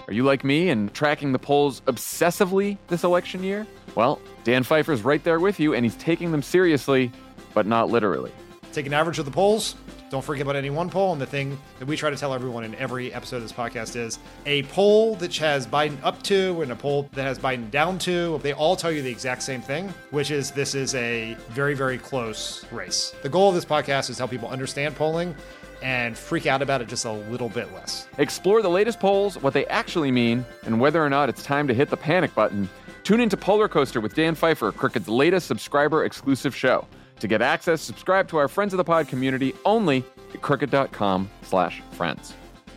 Are you like me and tracking the polls obsessively this election year? Well, Dan Pfeiffer's right there with you, and he's taking them seriously, but not literally. Take an average of the polls. Don't forget about any one poll. And the thing that we try to tell everyone in every episode of this podcast is a poll that has Biden up to and a poll that has Biden down to, they all tell you the exact same thing, which is this is a very, very close race. The goal of this podcast is to help people understand polling and freak out about it just a little bit less. Explore the latest polls, what they actually mean, and whether or not it's time to hit the panic button. Tune into Polar Coaster with Dan Pfeiffer, Crooked's latest subscriber-exclusive show. To get access, subscribe to our Friends of the Pod community only at crooked.com/friends.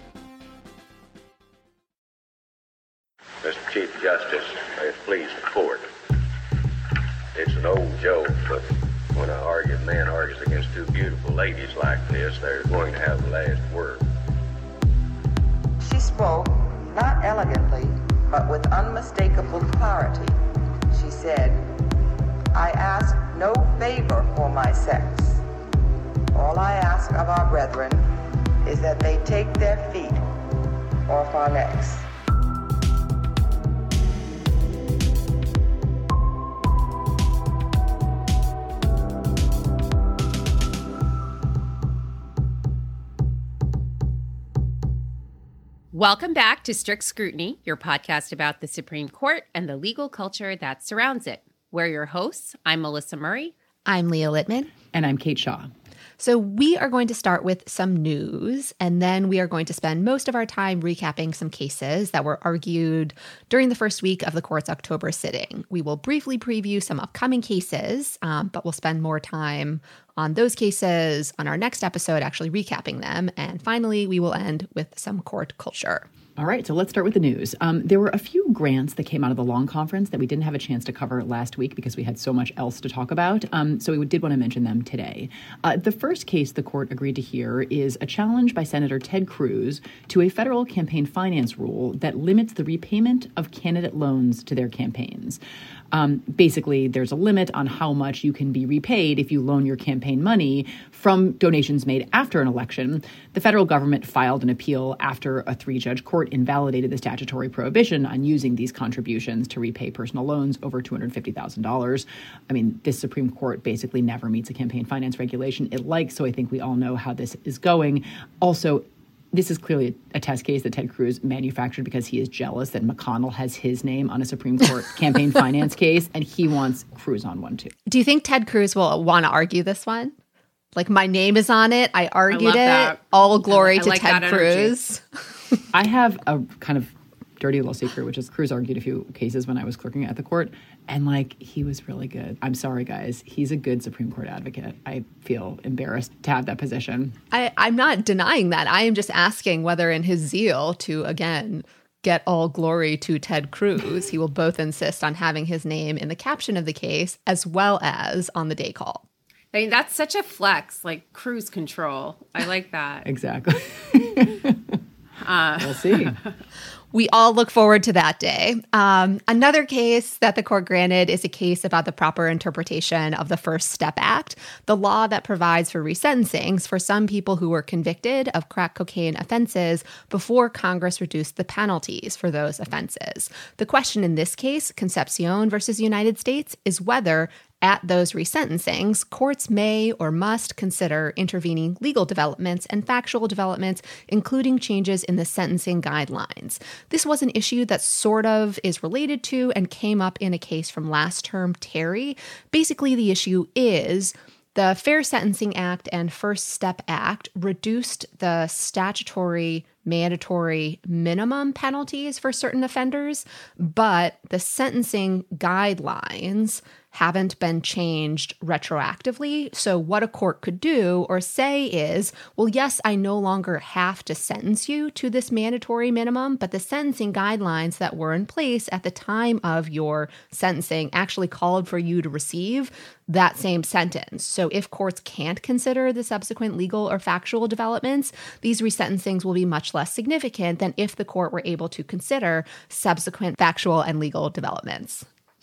Mr. Chief Justice, may it please the court. It's an old joke, but when an argued man argues against two beautiful ladies like this, they're going to have the last word. She spoke, not elegantly, but with unmistakable clarity. She said, "I ask no favor for my sex. All I ask of our brethren is that they take their feet off our necks." Welcome back to Strict Scrutiny, your podcast about the Supreme Court and the legal culture that surrounds it. We're your hosts. I'm Melissa Murray. I'm Leah Littman. And I'm Kate Shaw. So we are going to start with some news, and then we are going to spend most of our time recapping some cases that were argued during the first week of the court's October sitting. We will briefly preview some upcoming cases, but we'll spend more time on those cases on our next episode, actually recapping them. And finally, we will end with some court culture. All right, so let's start with the news. There were a few grants that came out of the long conference that we didn't have a chance to cover last week because we had so much else to talk about. So we did want to mention them today. The first case the court agreed to hear is a challenge by Senator Ted Cruz to a federal campaign finance rule that limits the repayment of candidate loans to their campaigns. Basically, there's a limit on how much you can be repaid if you loan your campaign money from donations made after an election. The federal government filed an appeal after a 3-judge court invalidated the statutory prohibition on using these contributions to repay personal loans over $250,000. I mean, this Supreme Court basically never meets a campaign finance regulation it likes, so I think we all know how this is going. Also, this is clearly a test case that Ted Cruz manufactured because he is jealous that McConnell has his name on a Supreme Court campaign finance case, and he wants Cruz on one too. Do you think Ted Cruz will want to argue this one? Like, my name is on it. I argued it. All glory to Ted Cruz. I have a kind of dirty little secret, which is Cruz argued a few cases when I was clerking at the court, and he was really good. I'm sorry, guys. He's a good Supreme Court advocate. I feel embarrassed to have that position. I'm not denying that. I am just asking whether in his zeal to, again, get all glory to Ted Cruz, he will both insist on having his name in the caption of the case as well as on the day call. I mean, that's such a flex, like cruise control. I like that. Exactly. We'll see. We all look forward to that day. Another case that the court granted is a case about the proper interpretation of the First Step Act, the law that provides for resentencings for some people who were convicted of crack cocaine offenses before Congress reduced the penalties for those offenses. The question in this case, Concepcion versus United States, is whether at those resentencings, courts may or must consider intervening legal developments and factual developments, including changes in the sentencing guidelines. This was an issue that sort of is related to and came up in a case from last term, Terry. Basically, the issue is the Fair Sentencing Act and First Step Act reduced the statutory mandatory minimum penalties for certain offenders, but the sentencing guidelines haven't been changed retroactively. So what a court could do or say is, well, yes, I no longer have to sentence you to this mandatory minimum, but the sentencing guidelines that were in place at the time of your sentencing actually called for you to receive that same sentence. So if courts can't consider the subsequent legal or factual developments, these resentencings will be much less significant than if the court were able to consider subsequent factual and legal developments.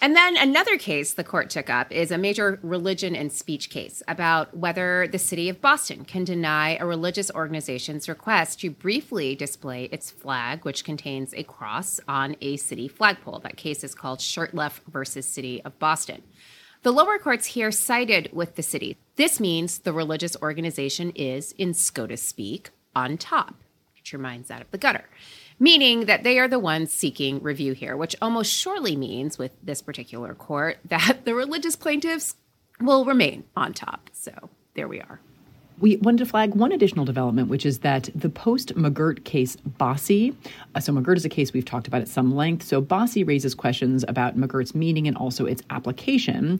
And then another case the court took up is a major religion and speech case about whether the city of Boston can deny a religious organization's request to briefly display its flag, which contains a cross, on a city flagpole. That case is called Shurtleff versus City of Boston. The lower courts here sided with the city. This means the religious organization is, in SCOTUS speak, on top. Get your minds out of the gutter. Meaning that they are the ones seeking review here, which almost surely means with this particular court that the religious plaintiffs will remain on top. So there we are. We wanted to flag one additional development, which is that the post-McGirt case Bossie, so McGirt is a case we've talked about at some length, so Bossie raises questions about McGirt's meaning and also its application.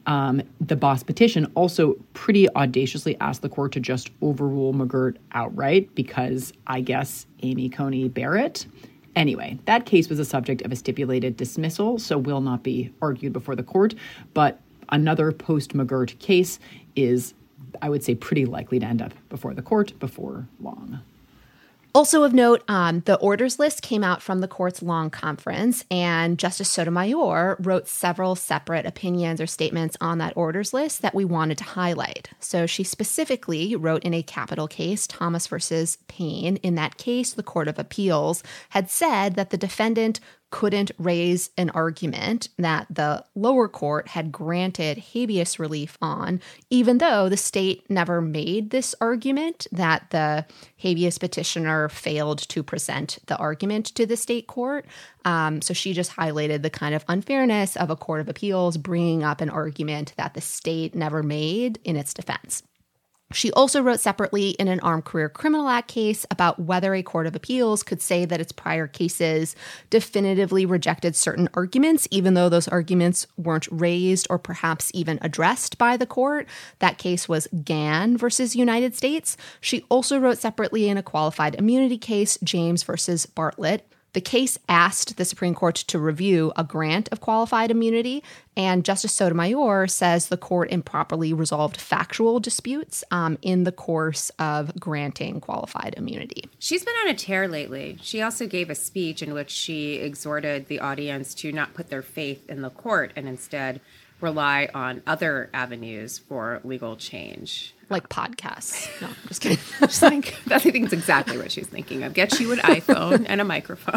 The Boss petition also pretty audaciously asked the court to just overrule McGirt outright because, I guess, Amy Coney Barrett. Anyway, that case was a subject of a stipulated dismissal, so will not be argued before the court, but another post-McGirt case is, I would say, pretty likely to end up before the court before long. Also of note, the orders list came out from the court's long conference, and Justice Sotomayor wrote several separate opinions or statements on that orders list that we wanted to highlight. So she specifically wrote in a capital case, Thomas versus Payne. In that case, the Court of Appeals had said that the defendant couldn't raise an argument that the lower court had granted habeas relief on, even though the state never made this argument that the habeas petitioner failed to present the argument to the state court. So she just highlighted the kind of unfairness of a court of appeals bringing up an argument that the state never made in its defense. She also wrote separately in an Armed Career Criminal Act case about whether a court of appeals could say that its prior cases definitively rejected certain arguments, even though those arguments weren't raised or perhaps even addressed by the court. That case was Gann versus United States. She also wrote separately in a qualified immunity case, James versus Bartlett. The case asked the Supreme Court to review a grant of qualified immunity, and Justice Sotomayor says the court improperly resolved factual disputes in the course of granting qualified immunity. She's been on a tear lately. She also gave a speech in which she exhorted the audience to not put their faith in the court and instead rely on other avenues for legal change. Like podcasts. No, I'm just kidding. I think it's exactly what she's thinking of. Get you an iPhone and a microphone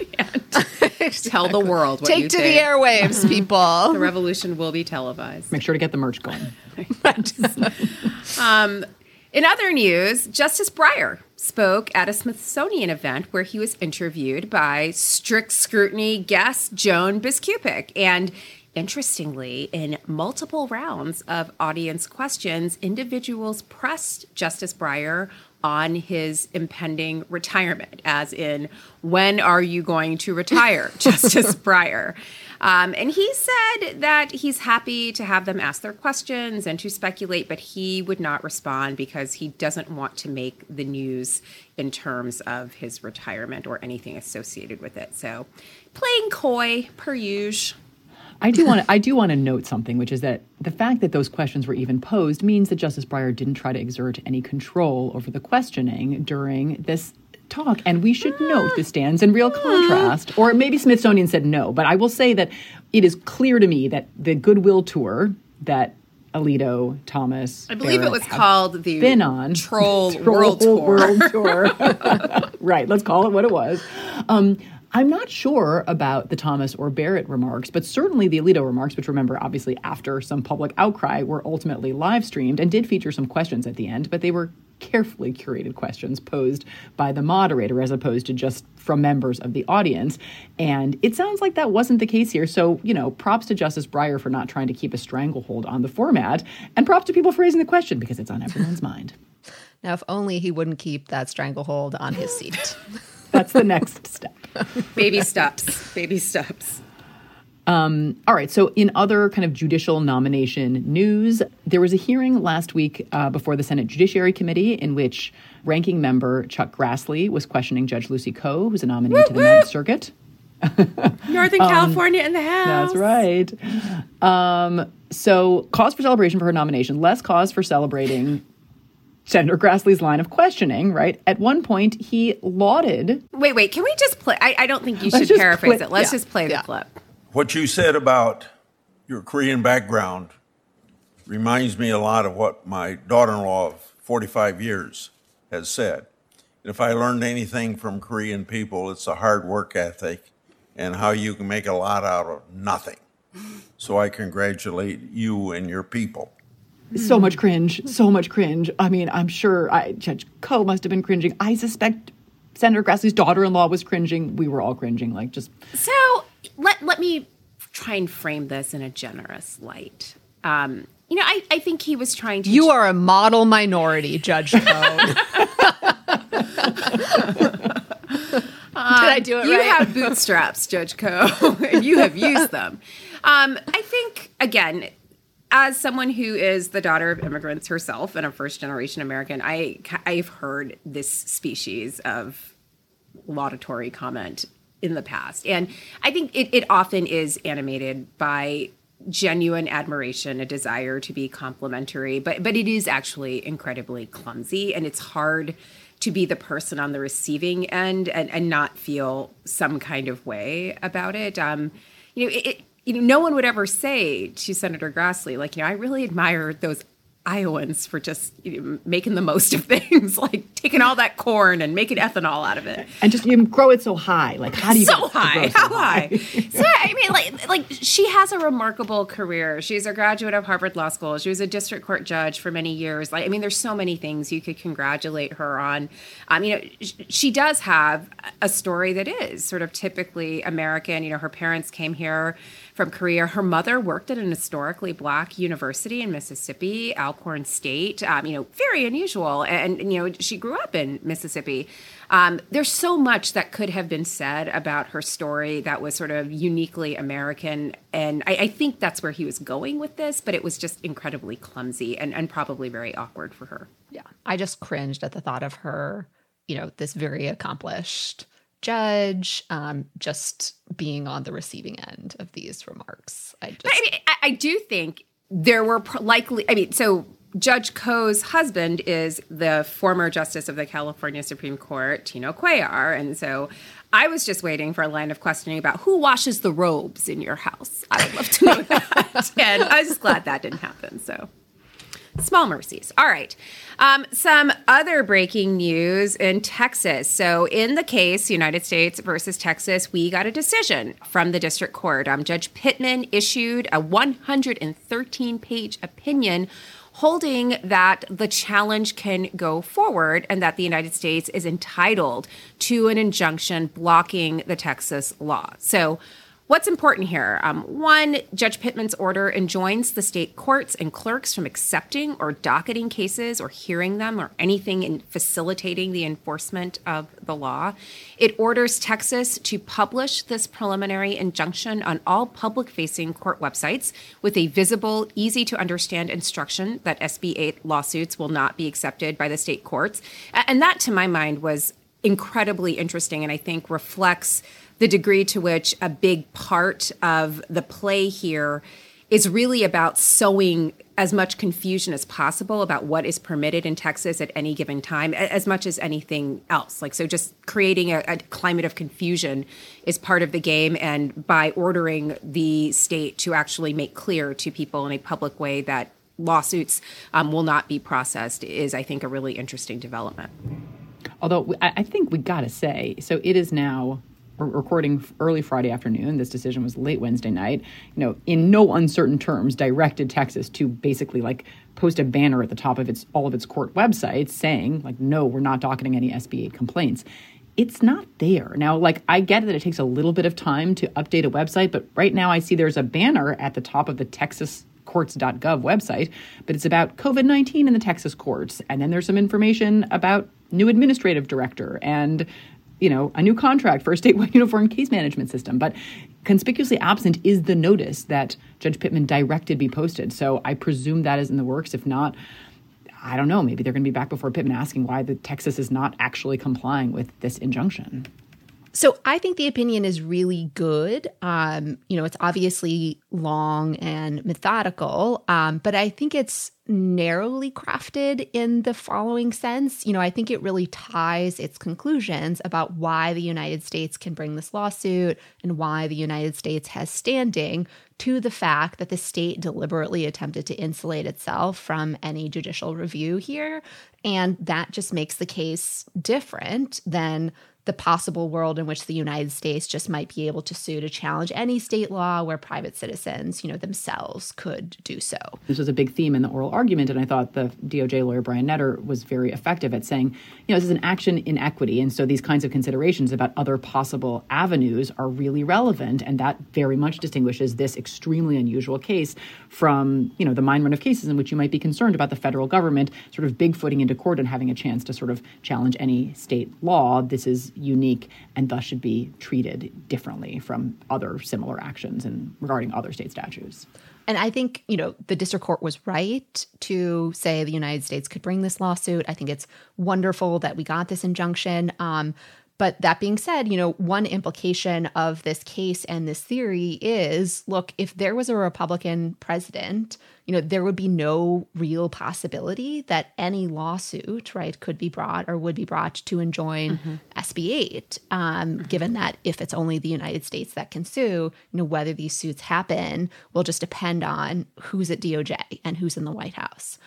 and tell the world what you think. Take to the airwaves, people. The revolution will be televised. Make sure to get the merch going. In other news, Justice Breyer spoke at a Smithsonian event where he was interviewed by strict scrutiny guest Joan Biskupic. And interestingly, in multiple rounds of audience questions, individuals pressed Justice Breyer on his impending retirement, as in, when are you going to retire, Justice Breyer? And he said that he's happy to have them ask their questions and to speculate, but he would not respond because he doesn't want to make the news in terms of his retirement or anything associated with it. So playing coy, per usual. I do want to note something, which is that the fact that those questions were even posed means that Justice Breyer didn't try to exert any control over the questioning during this talk. And we should note this stands in real contrast. Or maybe Smithsonian said no, but I will say that it is clear to me that the Goodwill Tour that Alito, Thomas, I believe Barrett it was called the been on Troll World Tour. Right, let's call it what it was. I'm not sure about the Thomas or Barrett remarks, but certainly the Alito remarks, which, remember, obviously after some public outcry, were ultimately live streamed and did feature some questions at the end, but they were carefully curated questions posed by the moderator as opposed to just from members of the audience. And it sounds like that wasn't the case here. So, props to Justice Breyer for not trying to keep a stranglehold on the format, and props to people for raising the question because it's on everyone's mind. Now, if only he wouldn't keep that stranglehold on his seat. That's the next step. Baby steps. Baby steps. All right. So in other kind of judicial nomination news, there was a hearing last week before the Senate Judiciary Committee in which ranking member Chuck Grassley was questioning Judge Lucy Koh, who's a nominee to the Ninth Circuit. Northern California in the house. That's right. So cause for celebration for her nomination, less cause for celebrating Senator Grassley's line of questioning, right? At one point, he lauded... Wait, can we just play? I don't think you should paraphrase it. Let's just play the clip. What you said about Your Korean background reminds me a lot of what my daughter-in-law of 45 years has said. And if I learned anything from Korean people, it's a hard work ethic and how you can make a lot out of nothing. So I congratulate you and your people. So much cringe. I mean, I'm sure Judge Koh must have been cringing. I suspect Senator Grassley's daughter-in-law was cringing. We were all cringing, So let me try and frame this in a generous light. I think he was trying to... You are a model minority, Judge Koh. Did I do it right? You have bootstraps, Judge Koh, and you have used them. I think, again, as someone who is the daughter of immigrants herself and a first-generation American, I've heard this species of laudatory comment in the past. And I think it often is animated by genuine admiration, a desire to be complimentary, but it is actually incredibly clumsy, and it's hard to be the person on the receiving end and not feel some kind of way about it. No one would ever say to Senator Grassley, I really admire those Iowans for just making the most of things, like taking all that corn and making ethanol out of it. And just grow it so high. How do you so high? How high? So, I mean, she has a remarkable career. She's a graduate of Harvard Law School. She was a district court judge for many years. There's so many things you could congratulate her on. She does have a story that is sort of typically American. Her parents came here from Korea. Her mother worked at an historically Black university in Mississippi, Alcorn State, very unusual. And, she grew up in Mississippi. There's so much that could have been said about her story that was sort of uniquely American. And I think that's where he was going with this, but it was just incredibly clumsy and probably very awkward for her. Yeah. I just cringed at the thought of her, this very accomplished judge, just being on the receiving end of these remarks. I do think there were so Judge Koh's husband is the former justice of the California Supreme Court, Tino Cuellar. And so I was just waiting for a line of questioning about who washes the robes in your house. I would love to know that. And I was just glad that didn't happen. So small mercies. All right. Some other breaking news in Texas. So in the case, United States versus Texas, we got a decision from the district court. Judge Pittman issued a 113-page opinion holding that the challenge can go forward and that the United States is entitled to an injunction blocking the Texas law. So what's important here? One, Judge Pittman's order enjoins the state courts and clerks from accepting or docketing cases or hearing them or anything in facilitating the enforcement of the law. It orders Texas to publish this preliminary injunction on all public-facing court websites with a visible, easy-to-understand instruction that SB 8 lawsuits will not be accepted by the state courts. And that, to my mind, was incredibly interesting and I think reflects the degree to which a big part of the play here is really about sowing as much confusion as possible about what is permitted in Texas at any given time, as much as anything else. So just creating a climate of confusion is part of the game. And by ordering the state to actually make clear to people in a public way that lawsuits will not be processed is, I think, a really interesting development. Although I think we got to say, so it is now recording early Friday afternoon. This decision was late Wednesday night. In no uncertain terms, directed Texas to basically post a banner at the top of all of its court websites saying no, we're not docketing any SB 8 complaints. It's not there. Now, I get that it takes a little bit of time to update a website, but right now I see there's a banner at the top of the texascourts.gov website, but it's about COVID-19 in the Texas courts. And then there's some information about new administrative director and a new contract for a statewide uniform case management system. But conspicuously absent is the notice that Judge Pittman directed be posted. So I presume that is in the works. If not, I don't know. Maybe they're going to be back before Pittman asking why the Texas is not actually complying with this injunction. So I think the opinion is really good. It's obviously long and methodical, but I think it's narrowly crafted in the following sense. I think it really ties its conclusions about why the United States can bring this lawsuit and why the United States has standing to the fact that the state deliberately attempted to insulate itself from any judicial review here. And that just makes the case different than the possible world in which the United States just might be able to sue to challenge any state law where private citizens, themselves could do so. This was a big theme in the oral argument, and I thought the DOJ lawyer Brian Netter was very effective at saying, this is an action in equity, and so these kinds of considerations about other possible avenues are really relevant, and that very much distinguishes this extremely unusual case from, the mine run of cases in which you might be concerned about the federal government sort of bigfooting into court and having a chance to sort of challenge any state law. This is unique and thus should be treated differently from other similar actions and regarding other state statutes. And I think, the district court was right to say the United States could bring this lawsuit. I think it's wonderful that we got this injunction. But that being said, one implication of this case and this theory is, look, if there was a Republican president, there would be no real possibility that any lawsuit, right, could be brought or would be brought to enjoin SB 8, given that if it's only the United States that can sue, whether these suits happen will just depend on who's at DOJ and who's in the White House.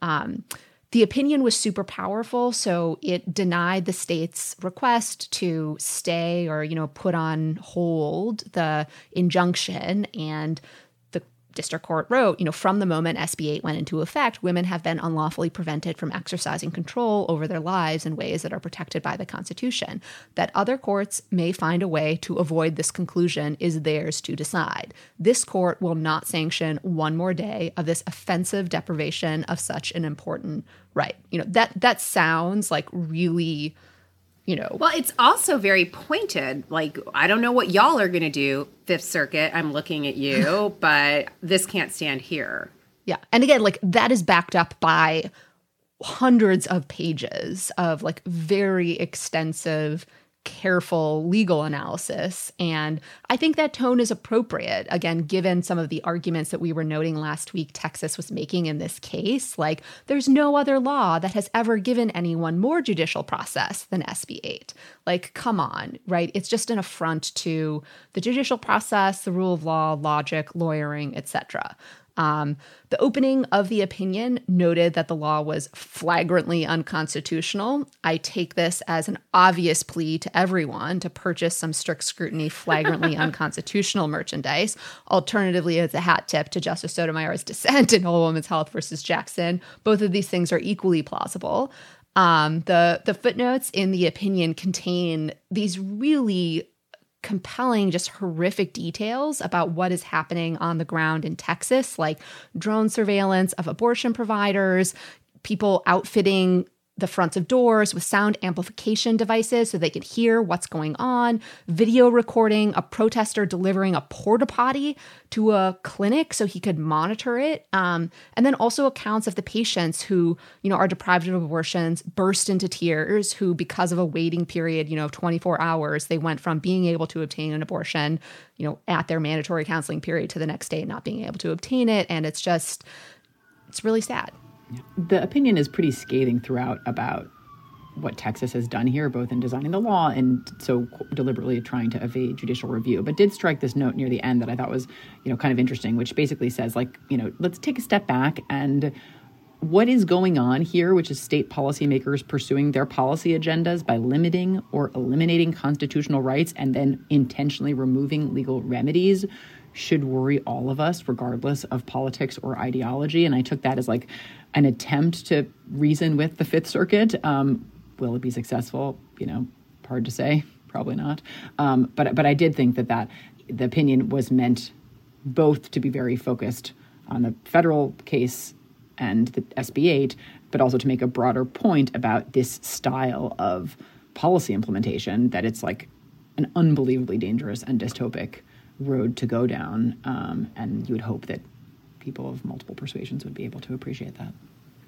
The opinion was super powerful, so it denied the state's request to stay or, put on hold the injunction. And the district court wrote, from the moment SB 8 went into effect, women have been unlawfully prevented from exercising control over their lives in ways that are protected by the Constitution. That other courts may find a way to avoid this conclusion is theirs to decide. This court will not sanction one more day of this offensive deprivation of such an important right. That sounds like really, Well, it's also very pointed. Like, I don't know what y'all are going to do, Fifth Circuit. I'm looking at you, but this can't stand here. Yeah. And again, that is backed up by hundreds of pages of very extensive, careful legal analysis. And I think that tone is appropriate, again, given some of the arguments that we were noting last week Texas was making in this case. There's no other law that has ever given anyone more judicial process than SB 8. Come on, right? It's just an affront to the judicial process, the rule of law, logic, lawyering, etc. The opening of the opinion noted that the law was flagrantly unconstitutional. I take this as an obvious plea to everyone to purchase some strict scrutiny flagrantly unconstitutional merchandise. Alternatively, as a hat tip to Justice Sotomayor's dissent in Whole Woman's Health versus Jackson. Both of these things are equally plausible. The footnotes in the opinion contain these really compelling, just horrific details about what is happening on the ground in Texas, like drone surveillance of abortion providers, people outfitting the fronts of doors with sound amplification devices so they could hear what's going on, video recording a protester delivering a porta potty to a clinic so he could monitor it, and then also accounts of the patients who, are deprived of abortions, burst into tears, who, because of a waiting period, of 24 hours, they went from being able to obtain an abortion, at their mandatory counseling period to the next day not being able to obtain it. And it's really sad. The opinion is pretty scathing throughout about what Texas has done here, both in designing the law and so deliberately trying to evade judicial review, but did strike this note near the end that I thought was, kind of interesting, which basically says, let's take a step back and what is going on here, which is state policymakers pursuing their policy agendas by limiting or eliminating constitutional rights and then intentionally removing legal remedies, should worry all of us, regardless of politics or ideology. And I took that as an attempt to reason with the Fifth Circuit. Will it be successful? Hard to say. Probably not. But I did think that the opinion was meant both to be very focused on the federal case and the SB 8, but also to make a broader point about this style of policy implementation, that it's an unbelievably dangerous and dystopic road to go down. And you would hope that people of multiple persuasions would be able to appreciate that.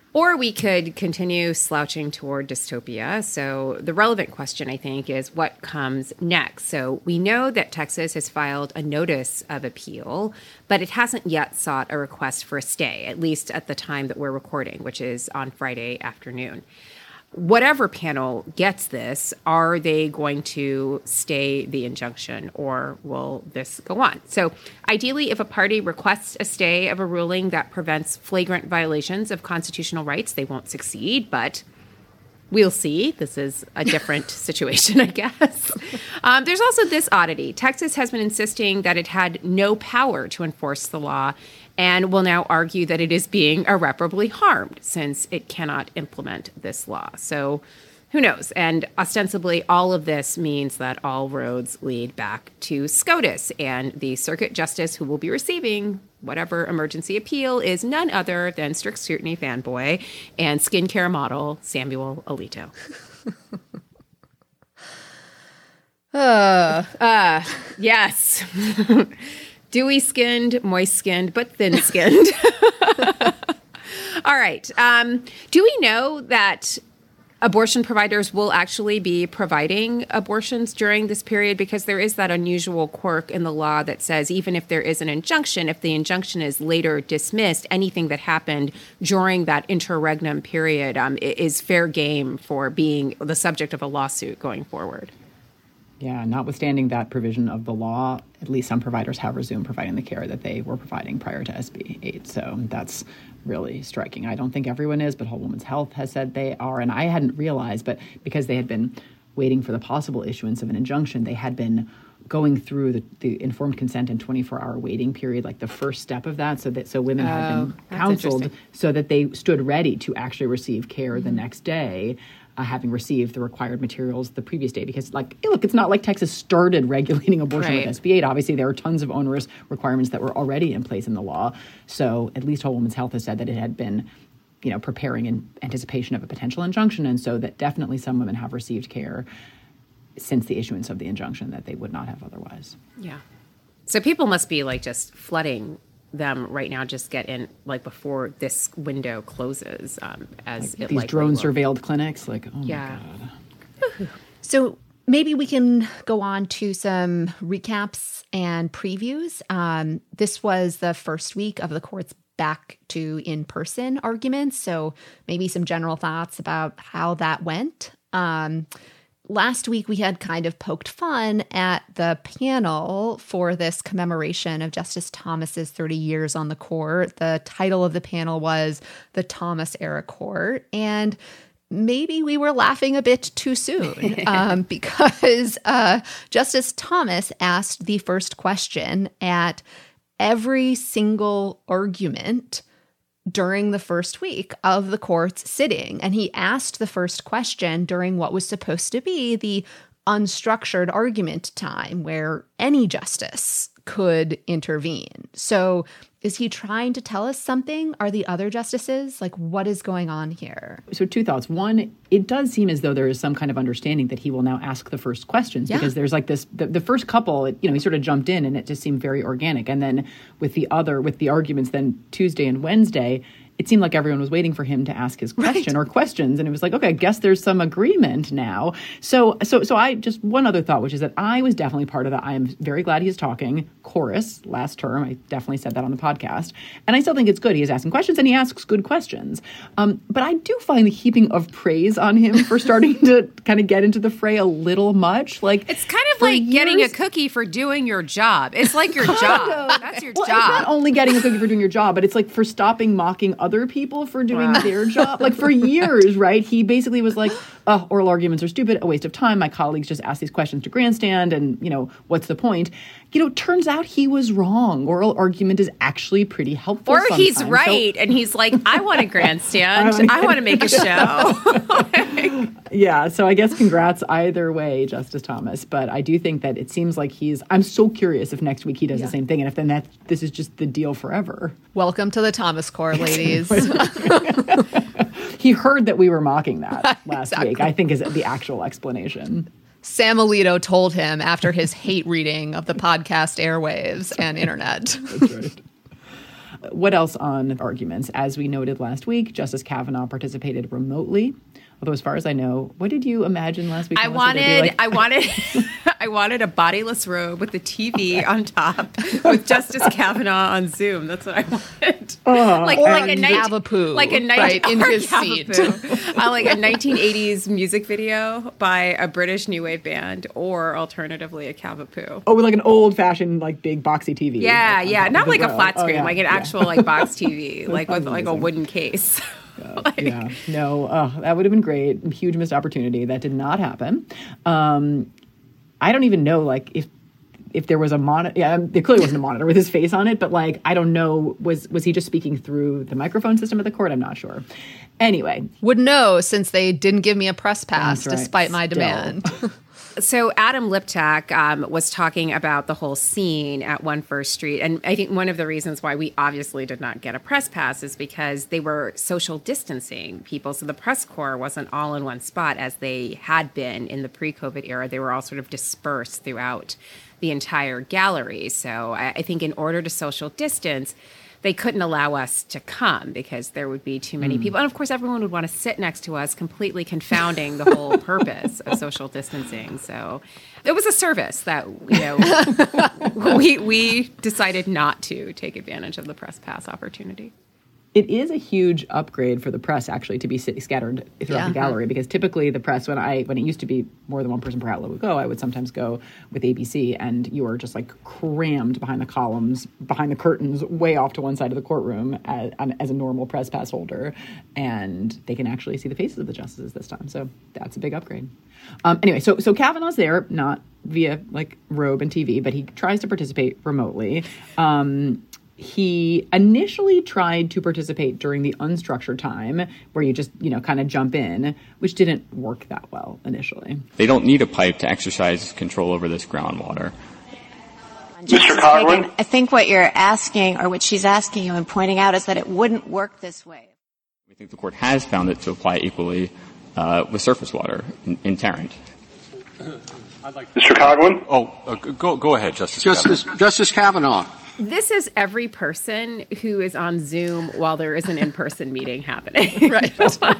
Or we could continue slouching toward dystopia. So the relevant question, I think, is what comes next? So we know that Texas has filed a notice of appeal, but it hasn't yet sought a request for a stay, at least at the time that we're recording, which is on Friday afternoon. Whatever panel gets this, are they going to stay the injunction, or will this go on? So ideally, if a party requests a stay of a ruling that prevents flagrant violations of constitutional rights, they won't succeed, but we'll see. This is a different situation, I guess. There's also this oddity. Texas has been insisting that it had no power to enforce the law, and will now argue that it is being irreparably harmed since it cannot implement this law. So who knows? And ostensibly, all of this means that all roads lead back to SCOTUS, and the circuit justice who will be receiving whatever emergency appeal is none other than strict scrutiny fanboy and skincare model Samuel Alito. Yes. Dewy-skinned, moist-skinned, but thin-skinned. All right. Do we know that abortion providers will actually be providing abortions during this period? Because there is that unusual quirk in the law that says even if there is an injunction, if the injunction is later dismissed, anything that happened during that interregnum period is fair game for being the subject of a lawsuit going forward. Yeah, notwithstanding that provision of the law, at least some providers have resumed providing the care that they were providing prior to SB 8. So that's really striking. I don't think everyone is, but Whole Woman's Health has said they are. And I hadn't realized, but because they had been waiting for the possible issuance of an injunction, they had been going through the informed consent and 24-hour waiting period, like the first step of that, so women had been counseled so that they stood ready to actually receive care the next day, having received the required materials the previous day. Because, look, it's not like Texas started regulating abortion with SB 8. Obviously, there are tons of onerous requirements that were already in place in the law. So at least Whole Woman's Health has said that it had been, preparing in anticipation of a potential injunction. And so that definitely some women have received care since the issuance of the injunction that they would not have otherwise. Yeah. So people must be just flooding them right now, just get in before this window closes, as it these drone surveilled clinics. My God. So maybe we can go on to some recaps and previews. This was the first week of the court's back to in-person arguments. So maybe some general thoughts about how that went. Last week, we had kind of poked fun at the panel for this commemoration of Justice Thomas's 30 years on the court. The title of the panel was the Thomas Era Court. And maybe we were laughing a bit too soon because Justice Thomas asked the first question at every single argument during the first week of the court's sitting. And he asked the first question during what was supposed to be the unstructured argument time where any justice could intervene. So is he trying to tell us something? Are the other justices? What is going on here? So two thoughts. One, it does seem as though there is some kind of understanding that he will now ask the first questions because there's this, the first couple, he sort of jumped in and it just seemed very organic. And then with the arguments then Tuesday and Wednesday, it seemed like everyone was waiting for him to ask his question or questions. And it was like, okay, I guess there's some agreement now. So I just, one other thought, which is that I was definitely part of that. I am very glad he's talking chorus last term. I definitely said that on the podcast. And I still think it's good. He is asking questions and he asks good questions. But I do find the heaping of praise on him for starting to kind of get into the fray a little much. It's kind of like getting a cookie for doing your job. It's like your job. That's your job. It's not only getting a cookie for doing your job, but it's for stopping mocking other people for doing their job. For years, right? He basically was like, oral arguments are stupid, a waste of time. My colleagues just ask these questions to grandstand and, what's the point? Turns out he was wrong. Oral argument is actually pretty helpful Or he's right, and he's like, I want to grandstand. I want to make a show. Yeah, so I guess congrats either way, Justice Thomas. But I do think that it seems like I'm so curious if next week he does the same thing. And if this is just the deal forever. Welcome to the Thomas Court, ladies. He heard that we were mocking that last week, I think is the actual explanation. Sam Alito told him after his hate reading of the podcast airwaves and internet. That's right. What else on arguments? As we noted last week, Justice Kavanaugh participated remotely. Although, as far as I know, what did you imagine last week? I wanted a bodiless robe with the TV on top with Justice Kavanaugh on Zoom. That's what I wanted. Like a Cavapoo, like a right in his seat. Like a 1980s music video by a British new wave band, or alternatively a Cavapoo. Oh, like an old-fashioned, like big boxy TV. Yeah, like, not like a flat screen, yeah, like an actual like box TV, like with like a wooden case. That would have been great. Huge missed opportunity. That did not happen. I don't even know, like, if there was a monitor. Yeah, there clearly wasn't a monitor with his face on it, but, like, I don't know. Was he just speaking through the microphone system at the court? I'm not sure. Anyway. Would know, since they didn't give me a press pass That's right. despite my demand. So Adam Liptak was talking about the whole scene at 1 First Street. And I think one of the reasons why we obviously did not get a press pass is because they were social distancing people. So the press corps wasn't all in one spot as they had been in the pre-COVID era. They were all sort of dispersed throughout the entire gallery. So I think in order to social distance, they couldn't allow us to come because there would be too many people. And of course, everyone would want to sit next to us, completely confounding the whole purpose of social distancing. So it was a service that, we decided not to take advantage of the press pass opportunity. It is a huge upgrade for the press, actually, to be scattered throughout the gallery, because typically the press, when it used to be more than one person per outlet would go, I would sometimes go with ABC, and you are just like crammed behind the columns, behind the curtains, way off to one side of the courtroom as a normal press pass holder, and they can actually see the faces of the justices this time. So that's a big upgrade. Anyway, so Kavanaugh's there, not via like robe and TV, but he tries to participate remotely. He initially tried to participate during the unstructured time where you just, kind of jump in, which didn't work that well initially. They don't need a pipe to exercise control over this groundwater. Mr. Coghlan? I think what you're asking, or what she's asking you and pointing out, is that it wouldn't work this way. We think the court has found it to apply equally with surface water in Tarrant. Mr. Coghlan? Go ahead, Justice Kavanaugh. This is every person who is on Zoom while there is an in-person meeting happening. Right.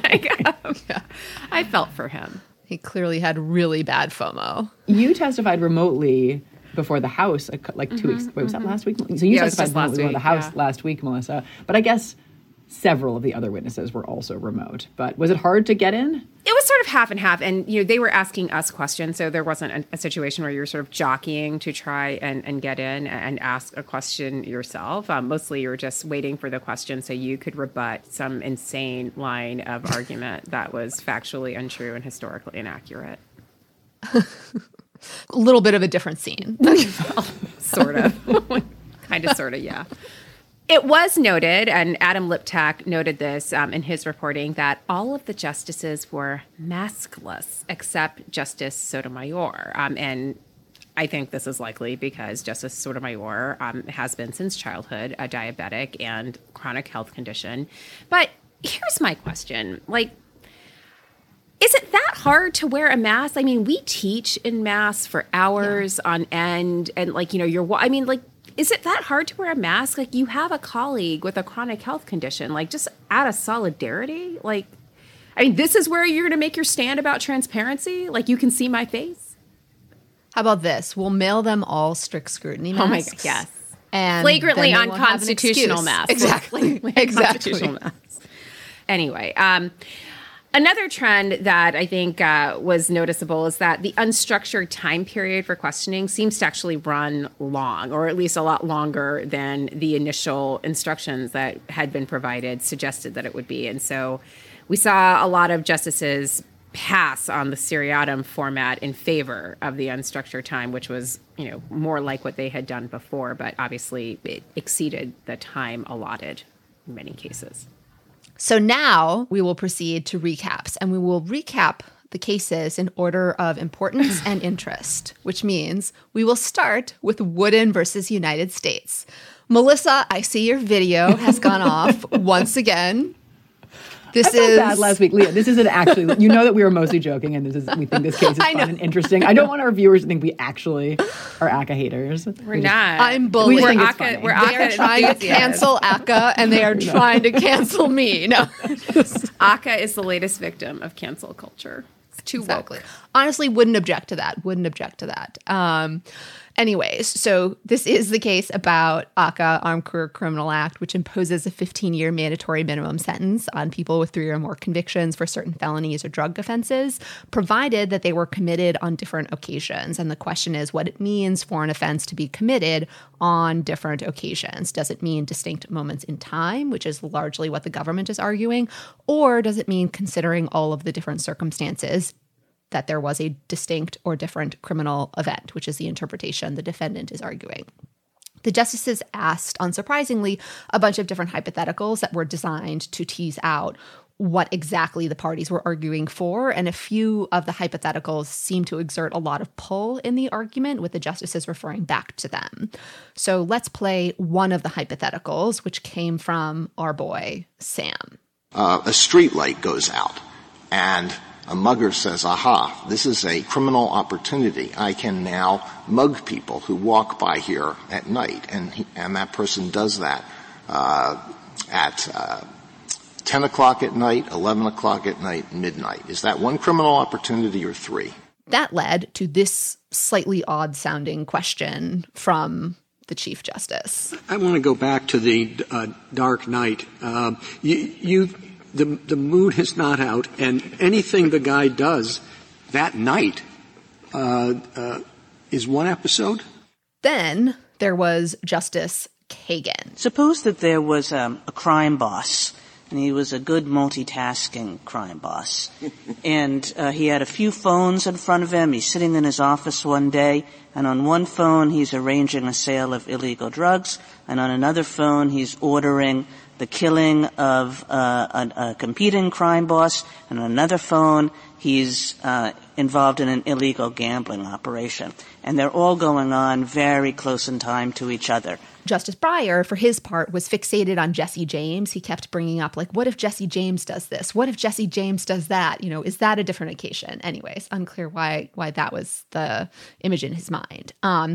I felt for him. He clearly had really bad FOMO. You testified remotely before the House, like 2 weeks. Wait, was that last week? So you testified remotely before the House last week, Melissa. But I guess several of the other witnesses were also remote. But was it hard to get in? It was sort of half and half. And, they were asking us questions. So there wasn't a situation where you were sort of jockeying to try and get in and ask a question yourself. Mostly you were just waiting for the question so you could rebut some insane line of argument that was factually untrue and historically inaccurate. A little bit of a different scene. Sort of. Kind of, sort of, yeah. It was noted, and Adam Liptak noted this in his reporting, that all of the justices were maskless except Justice Sotomayor. And I think this is likely because Justice Sotomayor has been since childhood a diabetic and chronic health condition. But here's my question. Is it that hard to wear a mask? I mean, we teach in masks for hours on end, and is it that hard to wear a mask? You have a colleague with a chronic health condition, just out of solidarity. This is where you're going to make your stand about transparency. You can see my face. How about this? We'll mail them all strict scrutiny masks. Oh my God, yes. And flagrantly unconstitutional masks. Exactly. Unconstitutional masks. Anyway, another trend that I think was noticeable is that the unstructured time period for questioning seems to actually run long, or at least a lot longer than the initial instructions that had been provided suggested that it would be. And so we saw a lot of justices pass on the seriatim format in favor of the unstructured time, which was, more like what they had done before, but obviously it exceeded the time allotted in many cases. So now we will proceed to recaps, and we will recap the cases in order of importance and interest, which means we will start with Wooden versus United States. Melissa, I see your video has gone off once again. This I felt bad last week, Leah. This isn't actually. You know that we were mostly joking, and we think this case is fun and interesting. I don't want our viewers to think we actually are ACCA haters. We're not. I'm bullied. We're ACCA. We're They are trying to cancel ACCA, and they are trying to cancel me. No, ACCA is the latest victim of cancel culture. It's too woke. Honestly, wouldn't object to that. Anyways, so this is the case about ACCA, Armed Career Criminal Act, which imposes a 15-year mandatory minimum sentence on people with 3 or more convictions for certain felonies or drug offenses, provided that they were committed on different occasions. And the question is what it means for an offense to be committed on different occasions. Does it mean distinct moments in time, which is largely what the government is arguing, or does it mean considering all of the different circumstances that there was a distinct or different criminal event, which is the interpretation the defendant is arguing. The justices asked, unsurprisingly, a bunch of different hypotheticals that were designed to tease out what exactly the parties were arguing for, and a few of the hypotheticals seem to exert a lot of pull in the argument, with the justices referring back to them. So let's play one of the hypotheticals, which came from our boy, Sam. A street light goes out, and a mugger says, aha, this is a criminal opportunity. I can now mug people who walk by here at night. And that person does that at 10 o'clock at night, 11 o'clock at night, midnight. Is that one criminal opportunity or 3? That led to this slightly odd-sounding question from the Chief Justice. I want to go back to the Dark Knight. The moon is not out, and anything the guy does that night is one episode? Then there was Justice Kagan. Suppose that there was a crime boss, and he was a good multitasking crime boss. And he had a few phones in front of him. He's sitting in his office one day, and on one phone he's arranging a sale of illegal drugs, and on another phone he's ordering the killing of a competing crime boss, and on another phone he's involved in an illegal gambling operation. And they're all going on very close in time to each other. Justice Breyer, for his part, was fixated on Jesse James. He kept bringing up, like, what if Jesse James does this? What if Jesse James does that? Is that a different occasion? Anyways, unclear why that was the image in his mind.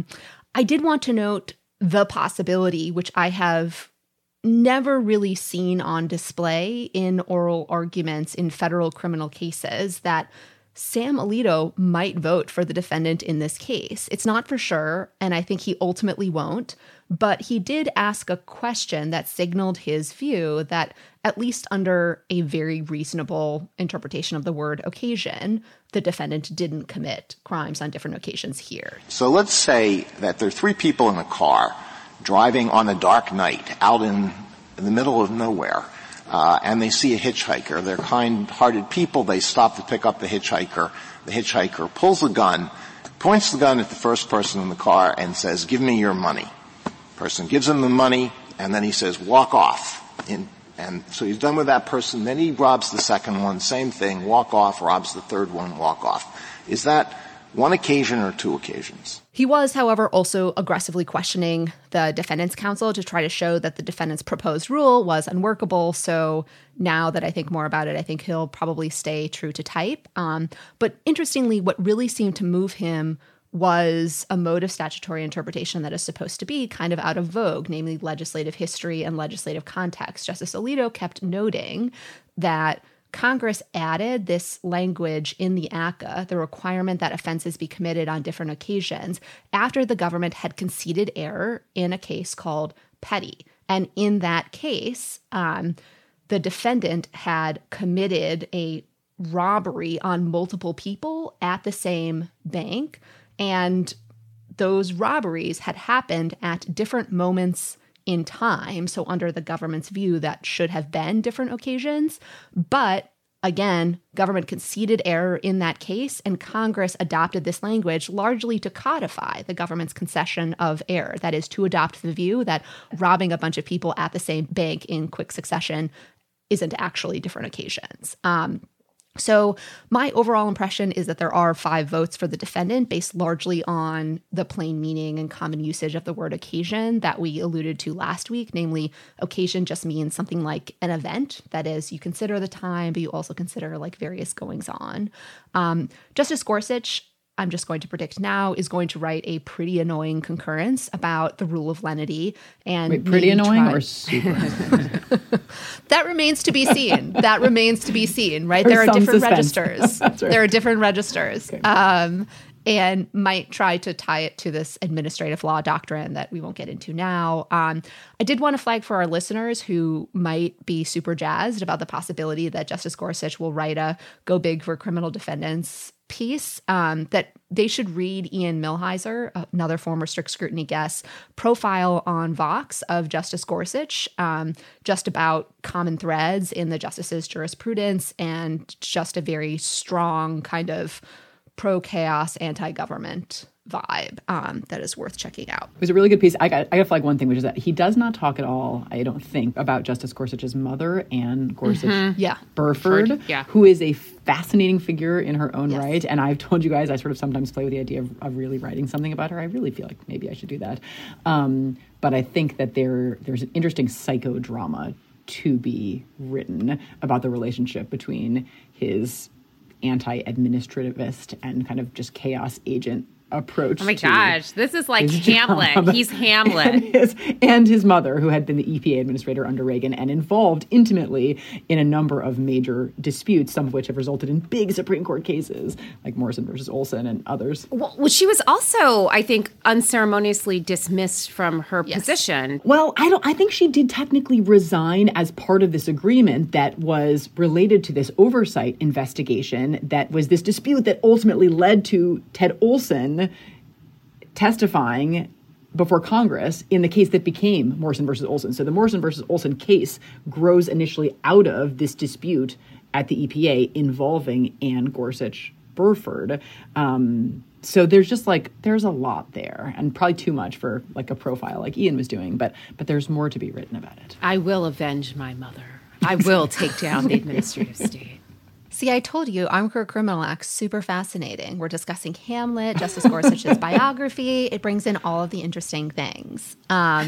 I did want to note the possibility, which I have never really seen on display in oral arguments in federal criminal cases, that Sam Alito might vote for the defendant in this case. It's not for sure, and I think he ultimately won't, but he did ask a question that signaled his view that, at least under a very reasonable interpretation of the word occasion, the defendant didn't commit crimes on different occasions here. So let's say that there are 3 people in a car driving on a dark night out in the middle of nowhere, and they see a hitchhiker. They're kind-hearted people. They stop to pick up the hitchhiker. The hitchhiker pulls a gun, points the gun at the first person in the car, and says, give me your money. Person gives him the money, and then he says, walk off. And so he's done with that person. Then he robs the second one, same thing, walk off, robs the third one, walk off. Is that one occasion or 2 occasions? He was, however, also aggressively questioning the defendant's counsel to try to show that the defendant's proposed rule was unworkable. So now that I think more about it, I think he'll probably stay true to type. But interestingly, what really seemed to move him was a mode of statutory interpretation that is supposed to be kind of out of vogue, namely legislative history and legislative context. Justice Alito kept noting that Congress added this language in the ACCA, the requirement that offenses be committed on different occasions, after the government had conceded error in a case called Petty. And in that case, the defendant had committed a robbery on multiple people at the same bank, and those robberies had happened at different moments in time. So under the government's view, that should have been different occasions. But again, government conceded error in that case, and Congress adopted this language largely to codify the government's concession of error. That is, to adopt the view that robbing a bunch of people at the same bank in quick succession isn't actually different occasions. So my overall impression is that there are 5 votes for the defendant based largely on the plain meaning and common usage of the word occasion that we alluded to last week. Namely, occasion just means something like an event. That is, you consider the time, but you also consider like various goings on. Justice Gorsuch, I'm just going to predict now, is going to write a pretty annoying concurrence about the rule of lenity. And wait, pretty annoying or super annoying? That remains to be seen. That remains to be seen, right? There's there are different suspense. registers. That's right. There are different registers. Okay. And might try to tie it to this administrative law doctrine that we won't get into now. I did want to flag for our listeners who might be super jazzed about the possibility that Justice Gorsuch will write a Go Big for Criminal Defendants piece, that they should read Ian Millhiser, another former strict scrutiny guest, profile on Vox of Justice Gorsuch, just about common threads in the justice's jurisprudence and just a very strong kind of pro-chaos, anti-government vibe that is worth checking out. It was a really good piece. I got to flag one thing, which is that he does not talk at all, I don't think, about Justice Gorsuch's mother, Anne Gorsuch Burford, who is a fascinating figure in her own right. And I've told you guys, I sort of sometimes play with the idea of really writing something about her. I really feel like maybe I should do that. But I think that there's an interesting psychodrama to be written about the relationship between his anti-administrativist and kind of just chaos agent approach. Oh my gosh, this is like Hamlet. Job. He's Hamlet. And his mother, who had been the EPA administrator under Reagan and involved intimately in a number of major disputes, some of which have resulted in big Supreme Court cases like Morrison versus Olson and others. Well, she was also, I think, unceremoniously dismissed from her position. Well, I think she did technically resign as part of this agreement that was related to this oversight investigation that was this dispute that ultimately led to Ted Olson testifying before Congress in the case that became Morrison versus Olson. So the Morrison versus Olson case grows initially out of this dispute at the EPA involving Anne Gorsuch Burford. So there's just there's a lot there, and probably too much for like a profile like Ian was doing, but there's more to be written about it. I will avenge my mother. I will take down the administrative state. See, I told you, Armed Career Criminal Act, super fascinating. We're discussing Hamlet, Justice Gorsuch's biography. It brings in all of the interesting things. All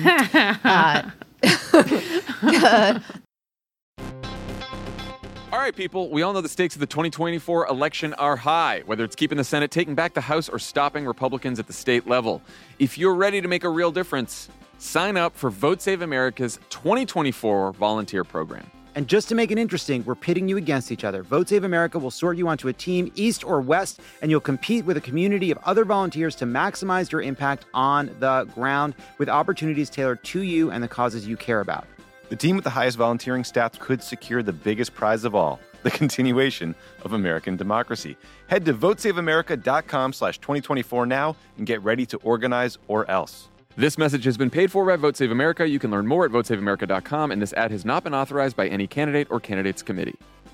right, people, we all know the stakes of the 2024 election are high, whether it's keeping the Senate, taking back the House, or stopping Republicans at the state level. If you're ready to make a real difference, sign up for Vote Save America's 2024 volunteer program. And just to make it interesting, we're pitting you against each other. Vote Save America will sort you onto a team, east or west, and you'll compete with a community of other volunteers to maximize your impact on the ground with opportunities tailored to you and the causes you care about. The team with the highest volunteering stats could secure the biggest prize of all, the continuation of American democracy. Head to votesaveamerica.com/2024 now and get ready to organize or else. This message has been paid for by Vote Save America. You can learn more at votesaveamerica.com, and this ad has not been authorized by any candidate or candidates committee.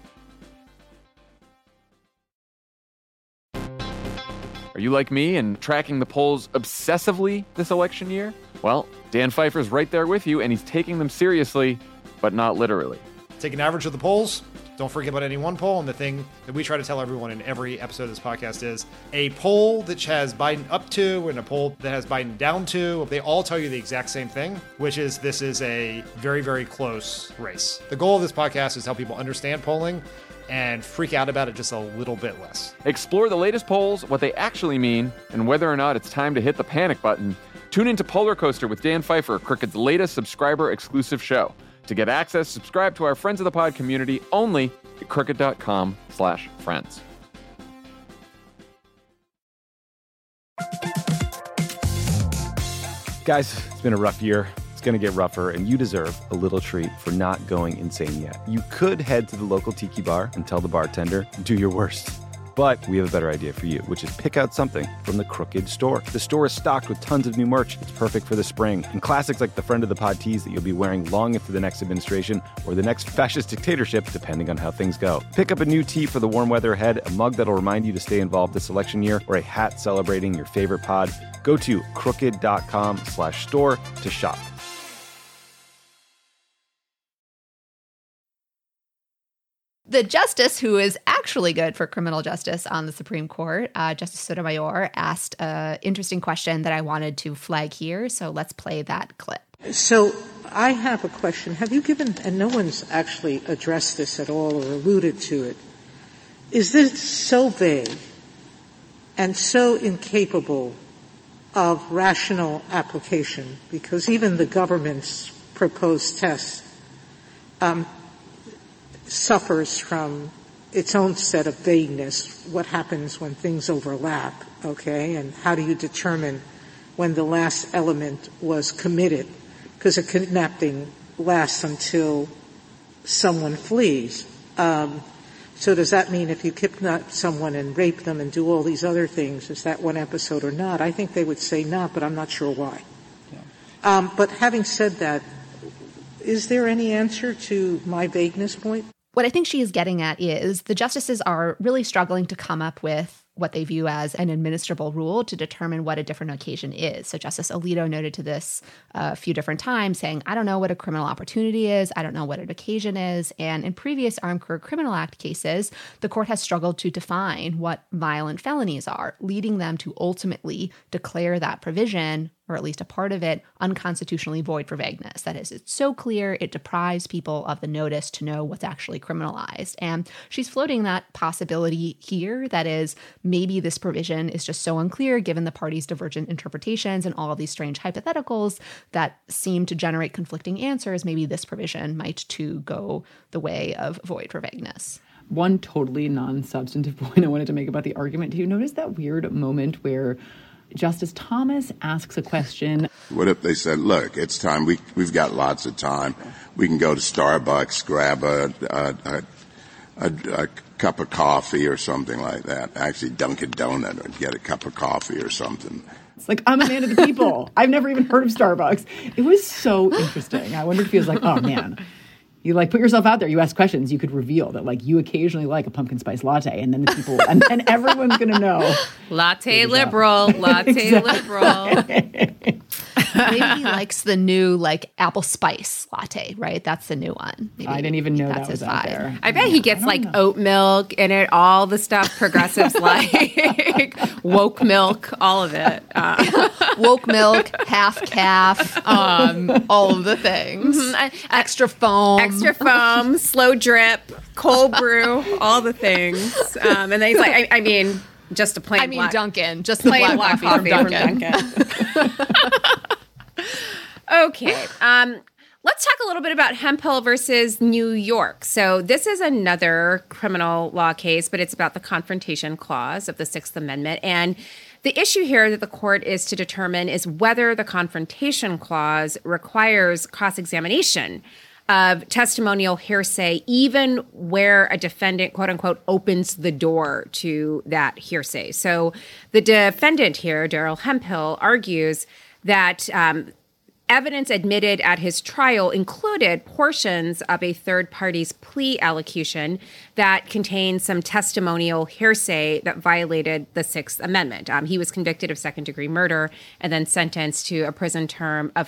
Are you like me and tracking the polls obsessively this election year? Well, Dan Pfeiffer's right there with you, and he's taking them seriously, but not literally. Take an average of the polls. Don't forget about any one poll. And the thing that we try to tell everyone in every episode of this podcast is a poll that has Biden up to and a poll that has Biden down to. They all tell you the exact same thing, which is this is a very, very close race. The goal of this podcast is to help people understand polling and freak out about it just a little bit less. Explore the latest polls, what they actually mean, and whether or not it's time to hit the panic button. Tune into Polar Coaster with Dan Pfeiffer, Crooked's latest subscriber-exclusive show. To get access, subscribe to our Friends of the Pod community only at crooked.com/friends. Guys, it's been a rough year. It's going to get rougher, and you deserve a little treat for not going insane yet. You could head to the local tiki bar and tell the bartender, do your worst. But we have a better idea for you, which is pick out something from the Crooked store. The store is stocked with tons of new merch. It's perfect for the spring. And classics like the Friend of the Pod tees that you'll be wearing long into the next administration or the next fascist dictatorship, depending on how things go. Pick up a new tee for the warm weather ahead, a mug that'll remind you to stay involved this election year, or a hat celebrating your favorite pod. Go to crooked.com/store to shop. The justice who is actually good for criminal justice on the Supreme Court, Justice Sotomayor, asked an interesting question that I wanted to flag here. So let's play that clip. So I have a question. Have you given, and no one's actually addressed this at all or alluded to it, is this so vague and so incapable of rational application? Because even the government's proposed test suffers from its own set of vagueness. What happens when things overlap, okay? And how do you determine when the last element was committed? Because a kidnapping lasts until someone flees. So does that mean if you kidnap someone and rape them and do all these other things, is that one episode or not? I think they would say not, but I'm not sure why. Yeah. But having said that, is there any answer to my vagueness point? What I think she is getting at is the justices are really struggling to come up with what they view as an administrable rule to determine what a different occasion is. So Justice Alito noted to this a few different times, saying, I don't know what a criminal opportunity is. I don't know what an occasion is. And in previous Armed Career Criminal Act cases, the court has struggled to define what violent felonies are, leading them to ultimately declare that provision, or at least a part of it, unconstitutionally void for vagueness. That is, it's so clear it deprives people of the notice to know what's actually criminalized. And she's floating that possibility here. That is, maybe this provision is just so unclear given the parties' divergent interpretations and all of these strange hypotheticals that seem to generate conflicting answers. Maybe this provision might too go the way of void for vagueness. One totally non-substantive point I wanted to make about the argument. Do you notice that weird moment where Justice Thomas asks a question? What if they said, look, it's time. We've got lots of time. We can go to Starbucks, grab a cup of coffee or something like that. Actually, Dunkin' Donut or get a cup of coffee or something. It's like, I'm a man of the people. I've never even heard of Starbucks. It was so interesting. I wondered if he was like, oh, man. You put yourself out there, you ask questions, you could reveal that you occasionally like a pumpkin spice latte, and then the people, and everyone's going to know. Latte liberal, latte liberal. Maybe he likes the new apple spice latte, right? That's the new one. Maybe I didn't even know that's that was out there. I bet he gets oat milk in it, all the stuff progressives like, woke milk, all of it. Woke milk, half calf, all of the things. Mm-hmm. Extra foam, slow drip, cold brew, all the things. And then he's like, I mean, just a plain black. Dunkin', just the plain black coffee from Dunkin'. Okay. Let's talk a little bit about Hemphill versus New York. So this is another criminal law case, but it's about the Confrontation Clause of the Sixth Amendment. And the issue here that the court is to determine is whether the Confrontation Clause requires cross-examination of testimonial hearsay, even where a defendant, quote unquote, opens the door to that hearsay. So the defendant here, Darrell Hemphill, argues that evidence admitted at his trial included portions of a third party's plea allocution that contained some testimonial hearsay that violated the Sixth Amendment. He was convicted of second-degree murder and then sentenced to a prison term of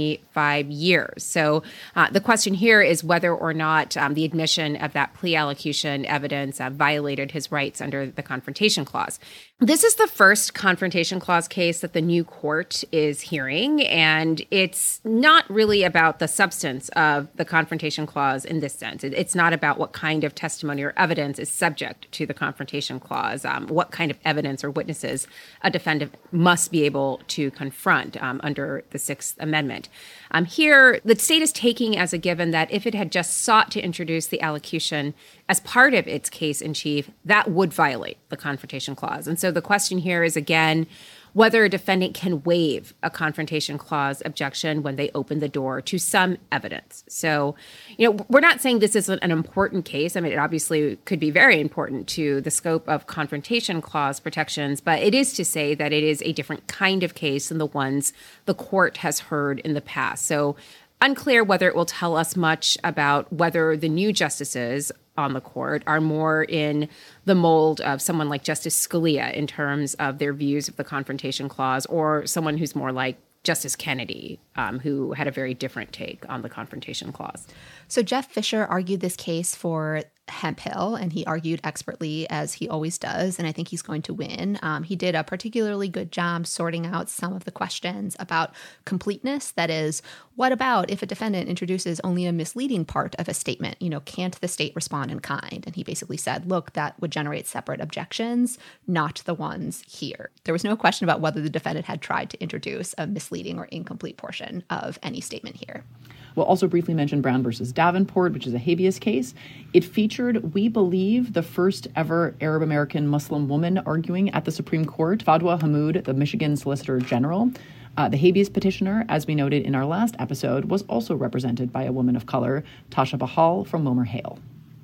25 years. So the question here is whether or not the admission of that plea allocution evidence violated his rights under the Confrontation Clause. This is the first Confrontation Clause case that the new court is hearing, and it's not really about the substance of the Confrontation Clause in this sense. It's not about what kind of testimony or evidence is subject to the Confrontation Clause, what kind of evidence or witnesses a defendant must be able to confront under the Sixth Amendment. Here, the state is taking as a given that if it had just sought to introduce the allocution as part of its case in chief, that would violate the Confrontation Clause. And so the question here is, again, whether a defendant can waive a Confrontation Clause objection when they open the door to some evidence. So, we're not saying this isn't an important case. I mean, it obviously could be very important to the scope of Confrontation Clause protections, but it is to say that it is a different kind of case than the ones the court has heard in the past. So unclear whether it will tell us much about whether the new justices on the court are more in the mold of someone like Justice Scalia in terms of their views of the Confrontation Clause, or someone who's more like Justice Kennedy, who had a very different take on the Confrontation Clause. So Jeff Fisher argued this case for Hemphill, and he argued expertly as he always does, and I think he's going to win. He did a particularly good job sorting out some of the questions about completeness. That is, what about if a defendant introduces only a misleading part of a statement? Can't the state respond in kind? And he basically said, look, that would generate separate objections, not the ones here. There was no question about whether the defendant had tried to introduce a misleading or incomplete portion of any statement here. We'll also briefly mention Brown versus Davenport, which is a habeas case. It featured, we believe, the first ever Arab American Muslim woman arguing at the Supreme Court, Fadwa Hammoud, the Michigan Solicitor General. The habeas petitioner, as we noted in our last episode, was also represented by a woman of color, Tasha Bahal from WilmerHale.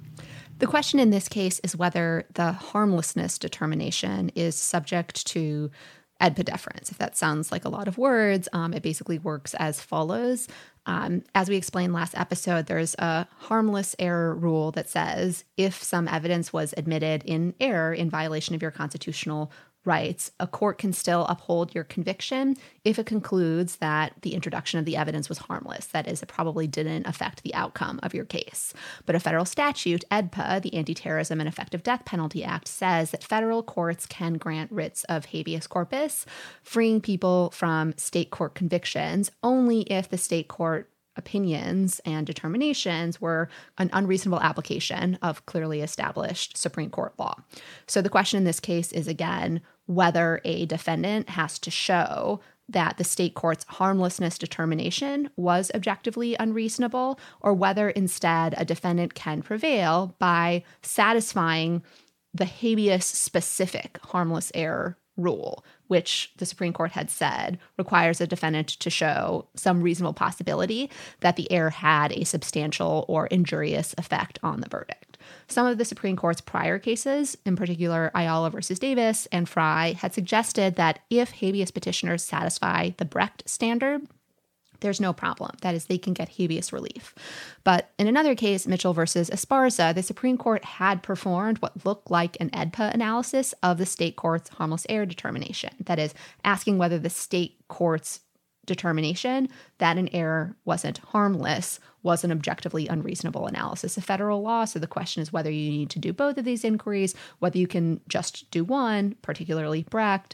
The question in this case is whether the harmlessness determination is subject to AEDPA deference. If that sounds like a lot of words, it basically works as follows. As we explained last episode, there's a harmless error rule that says if some evidence was admitted in error in violation of your constitutional rights, a court can still uphold your conviction if it concludes that the introduction of the evidence was harmless. That is, it probably didn't affect the outcome of your case. But a federal statute, AEDPA, the Anti-Terrorism and Effective Death Penalty Act, says that federal courts can grant writs of habeas corpus, freeing people from state court convictions only if the state court opinions and determinations were an unreasonable application of clearly established Supreme Court law. So the question in this case is, again, whether a defendant has to show that the state court's harmlessness determination was objectively unreasonable, or whether instead a defendant can prevail by satisfying the habeas-specific harmless error rule, which the Supreme Court had said requires a defendant to show some reasonable possibility that the error had a substantial or injurious effect on the verdict. Some of the Supreme Court's prior cases, in particular Ayala versus Davis and Frye, had suggested that if habeas petitioners satisfy the Brecht standard, there's no problem. That is, they can get habeas relief. But in another case, Mitchell versus Esparza, the Supreme Court had performed what looked like an AEDPA analysis of the state court's harmless error determination. That is, asking whether the state court's determination that an error wasn't harmless was an objectively unreasonable analysis of federal law. So the question is whether you need to do both of these inquiries, whether you can just do one, particularly Brecht,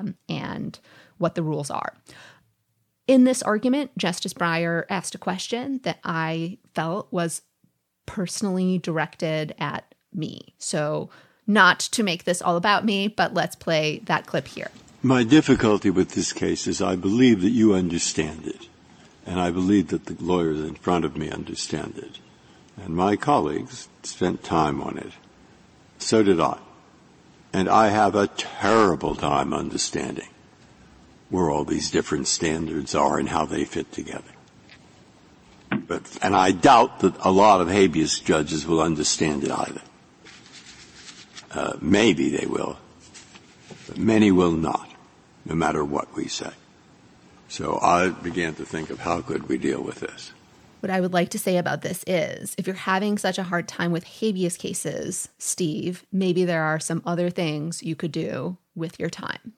and what the rules are. In this argument, Justice Breyer asked a question that I felt was personally directed at me. So not to make this all about me, but let's play that clip here. My difficulty with this case is I believe that you understand it, and I believe that the lawyers in front of me understand it. And my colleagues spent time on it. So did I. And I have a terrible time understanding where all these different standards are and how they fit together. And I doubt that a lot of habeas judges will understand it either. Maybe they will, but many will not, no matter what we say. So I began to think of how could we deal with this. What I would like to say about this is, if you're having such a hard time with habeas cases, Steve, maybe there are some other things you could do with your time.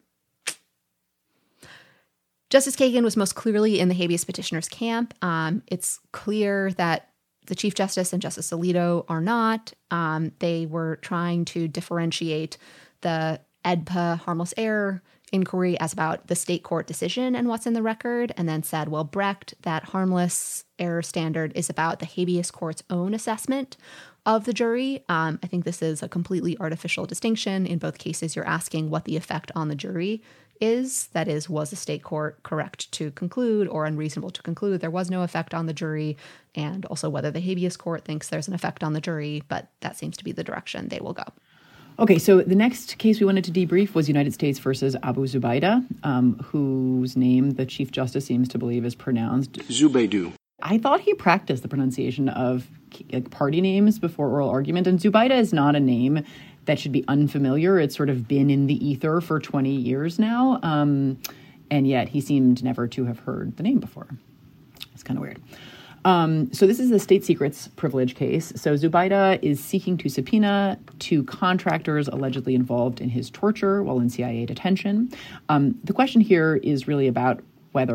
Justice Kagan was most clearly in the habeas petitioners' camp. It's clear that the Chief Justice and Justice Alito are not. They were trying to differentiate the AEDPA harmless error inquiry as about the state court decision and what's in the record, and then said, well, Brecht, that harmless error standard is about the habeas court's own assessment of the jury. I think this is a completely artificial distinction. In both cases, you're asking what the effect on the jury is. That is, was the state court correct to conclude or unreasonable to conclude there was no effect on the jury, and also whether the habeas court thinks there's an effect on the jury, but that seems to be the direction they will go. Okay, so the next case we wanted to debrief was United States versus Abu Zubaydah, whose name the Chief Justice seems to believe is pronounced Zubaydah. I thought he practiced the pronunciation of party names before oral argument, and Zubaydah is not a name that should be unfamiliar. It's sort of been in the ether for 20 years now, and yet he seemed never to have heard the name before. It's kind of weird. So this is a state secrets privilege case. So Zubaydah is seeking to subpoena two contractors allegedly involved in his torture while in CIA detention. The question here is really about whether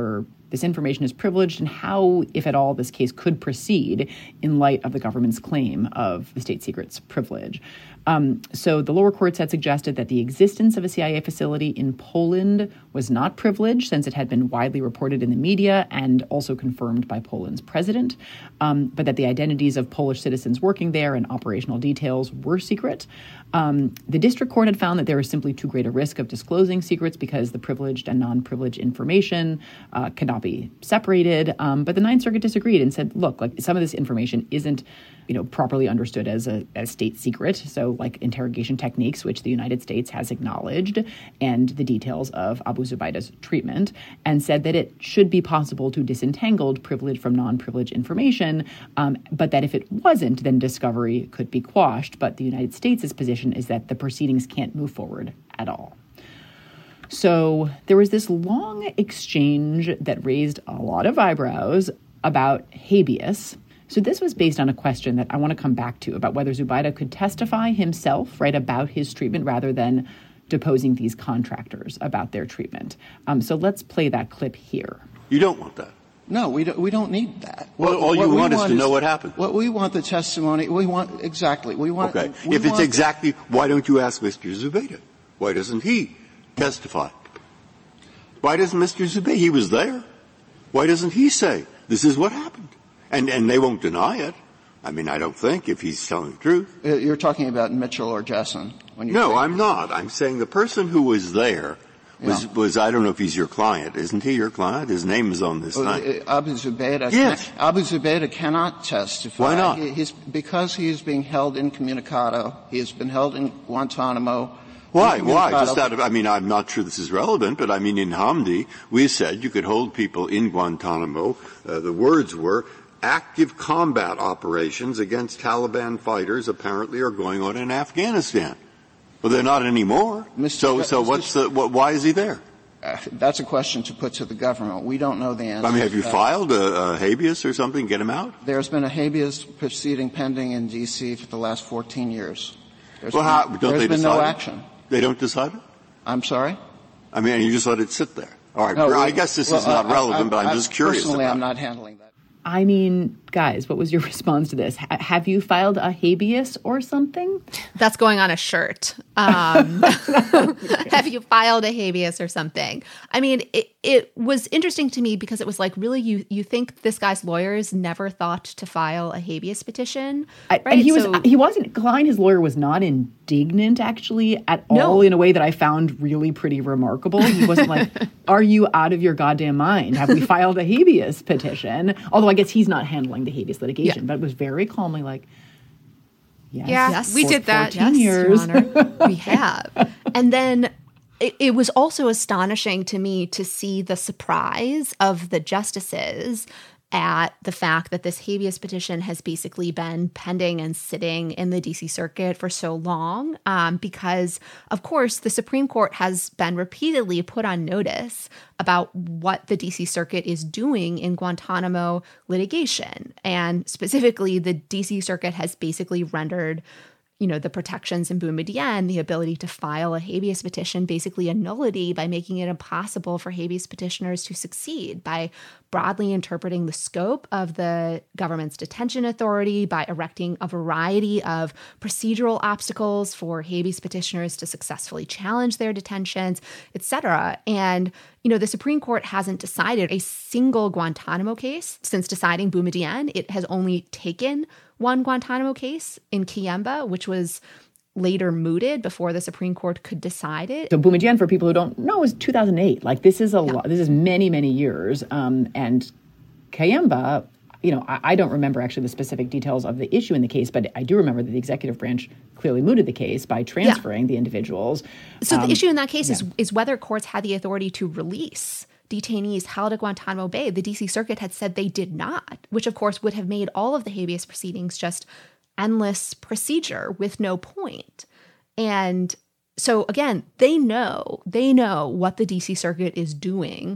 this information is privileged and how, if at all, this case could proceed in light of the government's claim of the state secret's privilege. So the lower courts had suggested that the existence of a CIA facility in Poland was not privileged since it had been widely reported in the media and also confirmed by Poland's president, but that the identities of Polish citizens working there and operational details were secret. The district court had found that there was simply too great a risk of disclosing secrets because the privileged and non-privileged information cannot be separated. But the Ninth Circuit disagreed and said, look, like some of this information isn't properly understood as a state secret. So like interrogation techniques, which the United States has acknowledged, and the details of Abu Zubaydah's treatment, and said that it should be possible to disentangle privileged from non-privileged information, but that if it wasn't, then discovery could be quashed. But the United States' position is that the proceedings can't move forward at all. So there was this long exchange that raised a lot of eyebrows about habeas. So this was based on a question that I want to come back to about whether Zubaydah could testify himself, right, about his treatment rather than deposing these contractors about their treatment. So let's play that clip here. You don't want that. No, we don't need that. Well, all you want is to know what happened. What we want the testimony. We want exactly. We want. Okay. If it's exactly, why don't you ask Mr. Zubaydah? Why doesn't he testify? Why doesn't Mr. Zubaydah? He was there. Why doesn't he say this is what happened? And they won't deny it. I mean, I don't think, if he's telling the truth. You're talking about Mitchell or Jessen. No, I'm not. I'm saying the person who was there was I don't know if he's your client. Isn't he your client? His name is on this thing. Abu Zubaydah. Yes. Abu Zubaydah cannot testify. Why not? Because he is being held incommunicado. He has been held in Guantanamo. Why? Just out of, I'm not sure this is relevant, but in Hamdi, we said you could hold people in Guantanamo. The words were, active combat operations against Taliban fighters apparently are going on in Afghanistan. Well, they're not anymore. Why is he there? That's a question to put to the government. We don't know the answer. Have you filed a habeas or something? Get him out? There's been a habeas proceeding pending in D.C. for the last 14 years. There's been no action. They don't decide it? I'm sorry? You just let it sit there. All right. No, I guess this is not relevant, but I'm just curious. Personally, I'm not handling that. Guys, what was your response to this? Have you filed a habeas or something? That's going on a shirt. Have you filed a habeas or something? It was interesting to me because it was like, really, you think this guy's lawyers never thought to file a habeas petition? Right? And he wasn't, Klein, his lawyer, was not indignant actually at all in a way that I found really pretty remarkable. He wasn't like, are you out of your goddamn mind? Have we filed a habeas petition? Although I guess he's not handling the habeas litigation, but it was very calmly like, yes, we did that. 14 years. Your Honor, we have. And then it was also astonishing to me to see the surprise of the justices at the fact that this habeas petition has basically been pending and sitting in the D.C. Circuit for so long, because, of course, the Supreme Court has been repeatedly put on notice about what the D.C. Circuit is doing in Guantanamo litigation. And specifically, the D.C. Circuit has basically rendered the protections in Boumediene, the ability to file a habeas petition, basically a nullity by making it impossible for habeas petitioners to succeed, by broadly interpreting the scope of the government's detention authority, by erecting a variety of procedural obstacles for habeas petitioners to successfully challenge their detentions, etc. And, the Supreme Court hasn't decided a single Guantanamo case since deciding Boumediene. It has only taken one Guantanamo case in Kiemba, which was later mooted before the Supreme Court could decide it. So Boumediene, for people who don't know, is 2008. Like, this is a lot. This is many, many years. And Kiemba, I don't remember actually the specific details of the issue in the case, but I do remember that the executive branch clearly mooted the case by transferring the individuals. So the issue in that case is whether courts had the authority to release detainees held at Guantanamo Bay. The D.C. Circuit had said they did not, which of course would have made all of the habeas proceedings just endless procedure with no point. And so again, they know what the D.C. Circuit is doing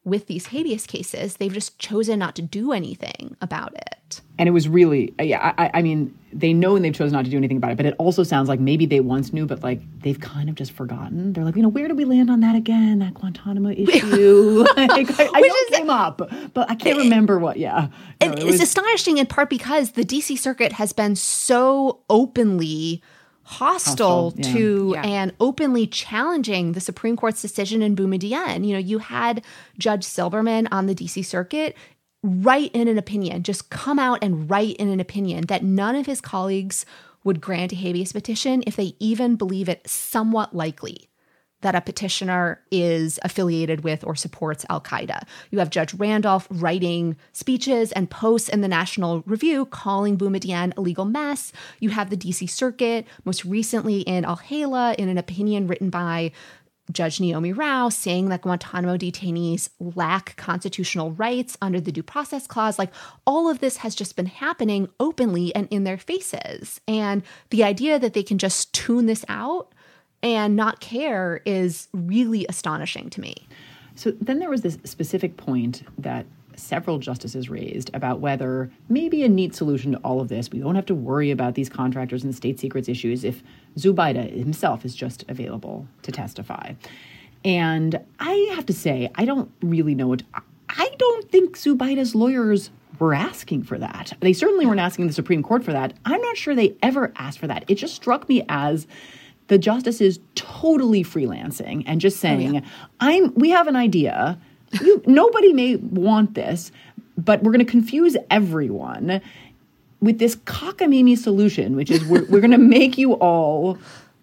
with these habeas cases, they've just chosen not to do anything about it. And it was really, I mean, they know and they've chosen not to do anything about it, but it also sounds like maybe they once knew, but like they've kind of just forgotten. They're like, where did we land on that again? That Guantanamo issue? I know it came up, but I can't remember what, It's astonishing in part because the D.C. Circuit has been so openly hostile to and openly challenging the Supreme Court's decision in Boumediene. You had Judge Silberman on the D.C. Circuit write in an opinion, just come out and write in an opinion that none of his colleagues would grant a habeas petition if they even believe it somewhat likely that a petitioner is affiliated with or supports al-Qaeda. You have Judge Randolph writing speeches and posts in the National Review calling Boumediene a legal mess. You have the D.C. Circuit, most recently in Al-Hayla, in an opinion written by Judge Naomi Rao, saying that Guantanamo detainees lack constitutional rights under the Due Process Clause. Like, all of this has just been happening openly and in their faces. And the idea that they can just tune this out and not care is really astonishing to me. So then there was this specific point that several justices raised about whether maybe a neat solution to all of this, we don't have to worry about these contractors and state secrets issues if Zubaydah himself is just available to testify. And I have to say, I don't really know I don't think Zubaydah's lawyers were asking for that. They certainly weren't asking the Supreme Court for that. I'm not sure they ever asked for that. It just struck me as the justices totally freelancing and just saying, we have an idea. Nobody may want this, but we're going to confuse everyone with this cockamamie solution, which is we're going to make you all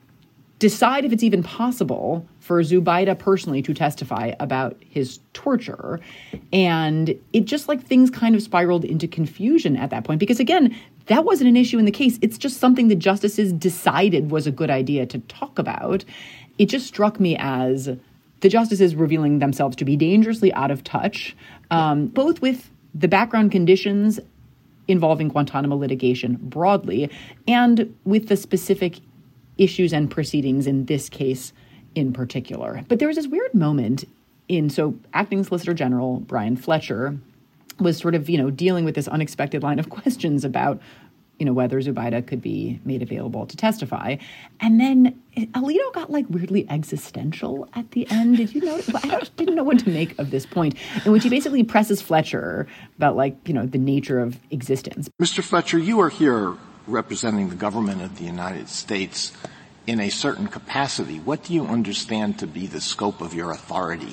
decide if it's even possible for Zubaydah personally to testify about his torture. And it just like things kind of spiraled into confusion at that point, because again, that wasn't an issue in the case. It's just something the justices decided was a good idea to talk about. It just struck me as the justices revealing themselves to be dangerously out of touch, both with the background conditions involving Guantanamo litigation broadly and with the specific issues and proceedings in this case in particular. But there was this weird moment so Acting Solicitor General Brian Fletcher was sort of, dealing with this unexpected line of questions about, whether Zubaydah could be made available to testify. And then Alito got weirdly existential at the end. Did you notice? I didn't know what to make of this point in which he basically presses Fletcher about the nature of existence. Mr. Fletcher, you are here representing the government of the United States in a certain capacity. What do you understand to be the scope of your authority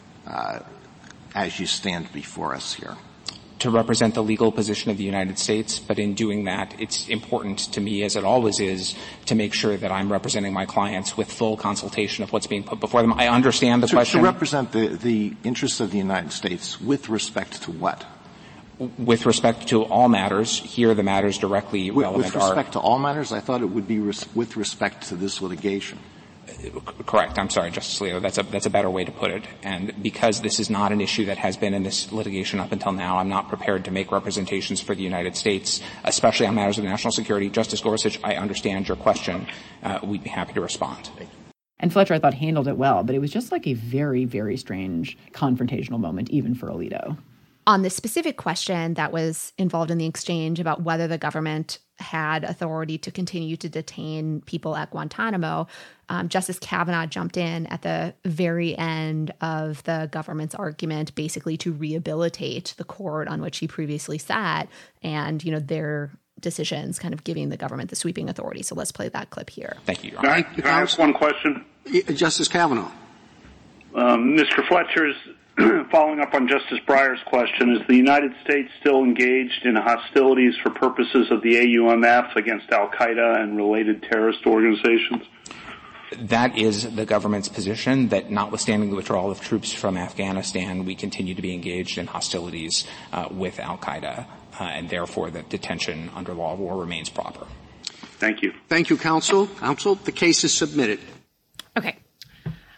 as you stand before us here? To represent the legal position of the United States, but in doing that, it's important to me, as it always is, to make sure that I'm representing my clients with full consultation of what's being put before them. I understand the question. To represent the interests of the United States with respect to what? With respect to all matters. Here, the matters directly relevant are... With respect to all matters? I thought it would be with respect to this litigation. Correct. I'm sorry, Justice Alito. That's a better way to put it. And because this is not an issue that has been in this litigation up until now, I'm not prepared to make representations for the United States, especially on matters of national security. Justice Gorsuch, I understand your question. We'd be happy to respond. And Fletcher, I thought, handled it well, but it was just like a very, very strange confrontational moment, even for Alito. On the specific question that was involved in the exchange about whether the government had authority to continue to detain people at Guantanamo, Justice Kavanaugh jumped in at the very end of the government's argument, basically to rehabilitate the court on which he previously sat and, their decisions kind of giving the government the sweeping authority. So let's play that clip here. Thank you, Your Honor. Can I ask one question? Justice Kavanaugh. Mr. Fletcher's following up on Justice Breyer's question, is the United States still engaged in hostilities for purposes of the AUMF against al-Qaeda and related terrorist organizations? That is the government's position, that notwithstanding the withdrawal of troops from Afghanistan, we continue to be engaged in hostilities with al-Qaeda, and therefore that detention under law of war remains proper. Thank you. Thank you, counsel. Counsel, the case is submitted. Okay.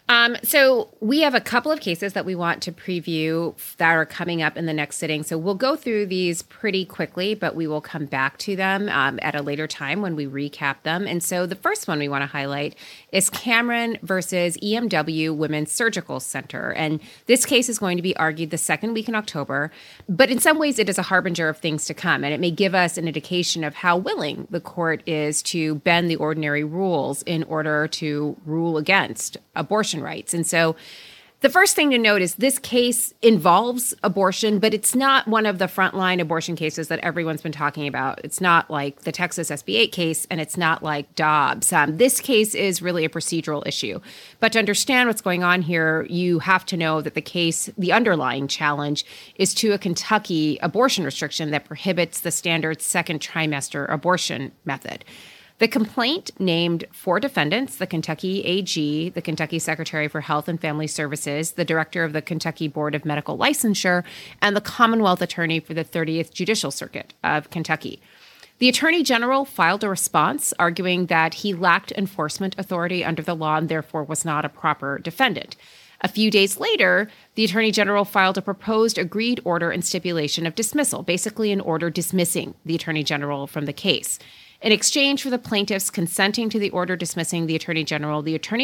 So we have a couple of cases that we want to preview that are coming up in the next sitting. So we'll go through these pretty quickly, but we will come back to them at a later time when we recap them. And so the first one we want to highlight is Cameron versus EMW Women's Surgical Center. And this case is going to be argued the second week in October. But in some ways, it is a harbinger of things to come. And it may give us an indication of how willing the court is to bend the ordinary rules in order to rule against abortion rights. And so the first thing to note is this case involves abortion, but it's not one of the frontline abortion cases that everyone's been talking about. It's not like the Texas SB 8 case, and it's not like Dobbs. This case is really a procedural issue. But to understand what's going on here, you have to know that the underlying challenge is to a Kentucky abortion restriction that prohibits the standard second trimester abortion method. The complaint named 4 defendants: the Kentucky AG, the Kentucky Secretary for Health and Family Services, the Director of the Kentucky Board of Medical Licensure, and the Commonwealth Attorney for the 30th Judicial Circuit of Kentucky. The Attorney General filed a response arguing that he lacked enforcement authority under the law and therefore was not a proper defendant. A few days later, the Attorney General filed a proposed agreed order and stipulation of dismissal, basically an order dismissing the Attorney General from the case. In exchange for the plaintiffs consenting to the order dismissing the Attorney General,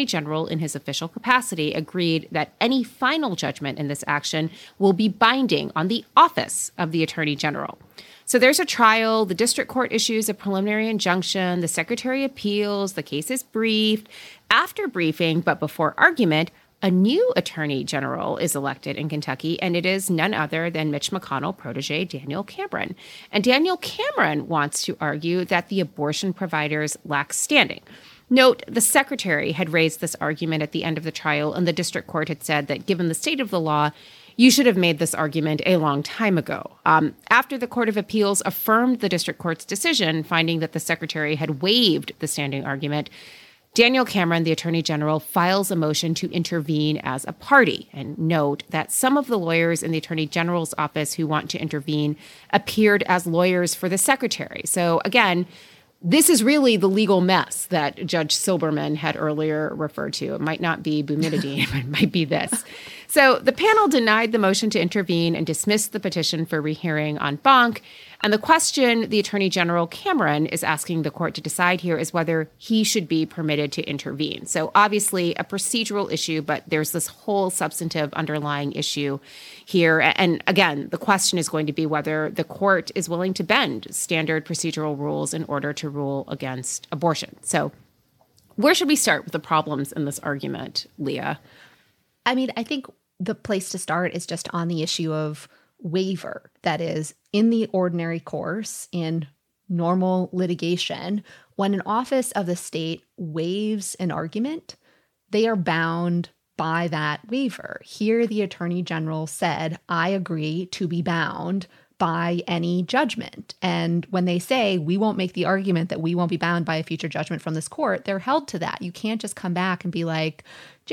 in his official capacity, agreed that any final judgment in this action will be binding on the office of the Attorney General. So there's a trial. The district court issues a preliminary injunction. The Secretary appeals. The case is briefed. After briefing, but before argument, a new Attorney General is elected in Kentucky, and it is none other than Mitch McConnell protege Daniel Cameron. And Daniel Cameron wants to argue that the abortion providers lack standing. Note, the Secretary had raised this argument at the end of the trial, and the district court had said that given the state of the law, you should have made this argument a long time ago. After the Court of Appeals affirmed the district court's decision, finding that the Secretary had waived the standing argument, Daniel Cameron, the Attorney General, files a motion to intervene as a party. And note that some of the lawyers in the Attorney General's office who want to intervene appeared as lawyers for the Secretary. So again, this is really the legal mess that Judge Silberman had earlier referred to. It might not be bumididine, it might be this. So the panel denied the motion to intervene and dismissed the petition for rehearing en banc. And the question the Attorney General Cameron is asking the court to decide here is whether he should be permitted to intervene. So obviously a procedural issue, but there's this whole substantive underlying issue here. And again, the question is going to be whether the court is willing to bend standard procedural rules in order to rule against abortion. So where should we start with the problems in this argument, Leah? I mean, I think the place to start is just on the issue of waiver. That is, in the ordinary course, in normal litigation, when an office of the state waives an argument, they are bound by that waiver. Here, the Attorney General said, I agree to be bound by any judgment. And when they say, we won't make the argument that we won't be bound by a future judgment from this court, they're held to that. You can't just come back and be like,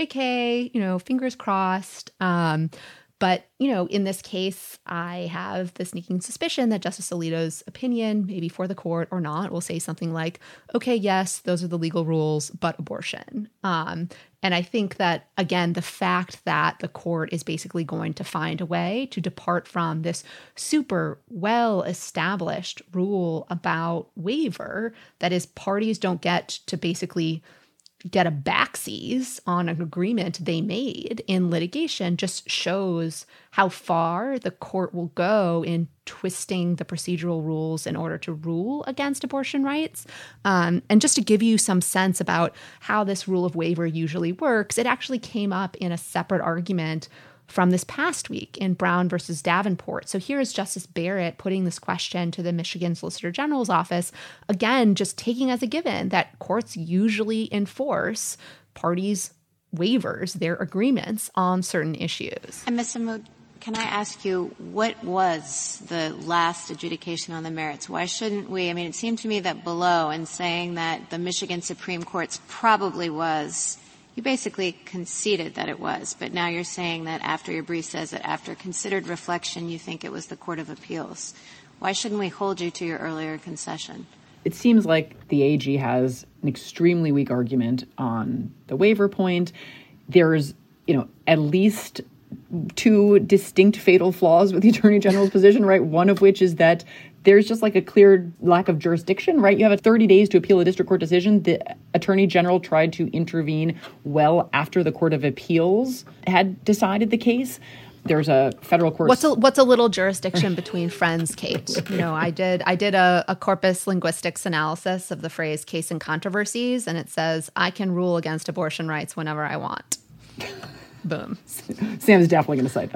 JK, fingers crossed. But, in this case, I have the sneaking suspicion that Justice Alito's opinion, maybe for the court or not, will say something like, okay, yes, those are the legal rules, but abortion. And I think that, again, the fact that the court is basically going to find a way to depart from this super well-established rule about waiver, that is, parties don't get to basically get a backsies on an agreement they made in litigation, just shows how far the court will go in twisting the procedural rules in order to rule against abortion rights. And just to give you some sense about how this rule of waiver usually works, it actually came up in a separate argument from this past week in Brown versus Davenport. So here is Justice Barrett putting this question to the Michigan Solicitor General's office, again, just taking as a given that courts usually enforce parties' waivers, their agreements on certain issues. And Ms. Hamoud, can I ask you, what was the last adjudication on the merits? Why shouldn't we? I mean, it seemed to me that below, in saying that the Michigan Supreme Court's probably was, you basically conceded that it was, but now you're saying that after your brief says that after considered reflection, you think it was the Court of Appeals. Why shouldn't we hold you to your earlier concession? It seems like the AG has an extremely weak argument on the waiver point. there's, at least two distinct fatal flaws with the Attorney General's position, right? One of which is that there's just like a clear lack of jurisdiction, right? You have 30 days to appeal a district court decision. The Attorney General tried to intervene well after the Court of Appeals had decided the case. There's a federal court. What's a little jurisdiction between friends, Kate? I did a corpus linguistics analysis of the phrase case and controversies, and it says I can rule against abortion rights whenever I want. Boom. Sam's definitely going to cite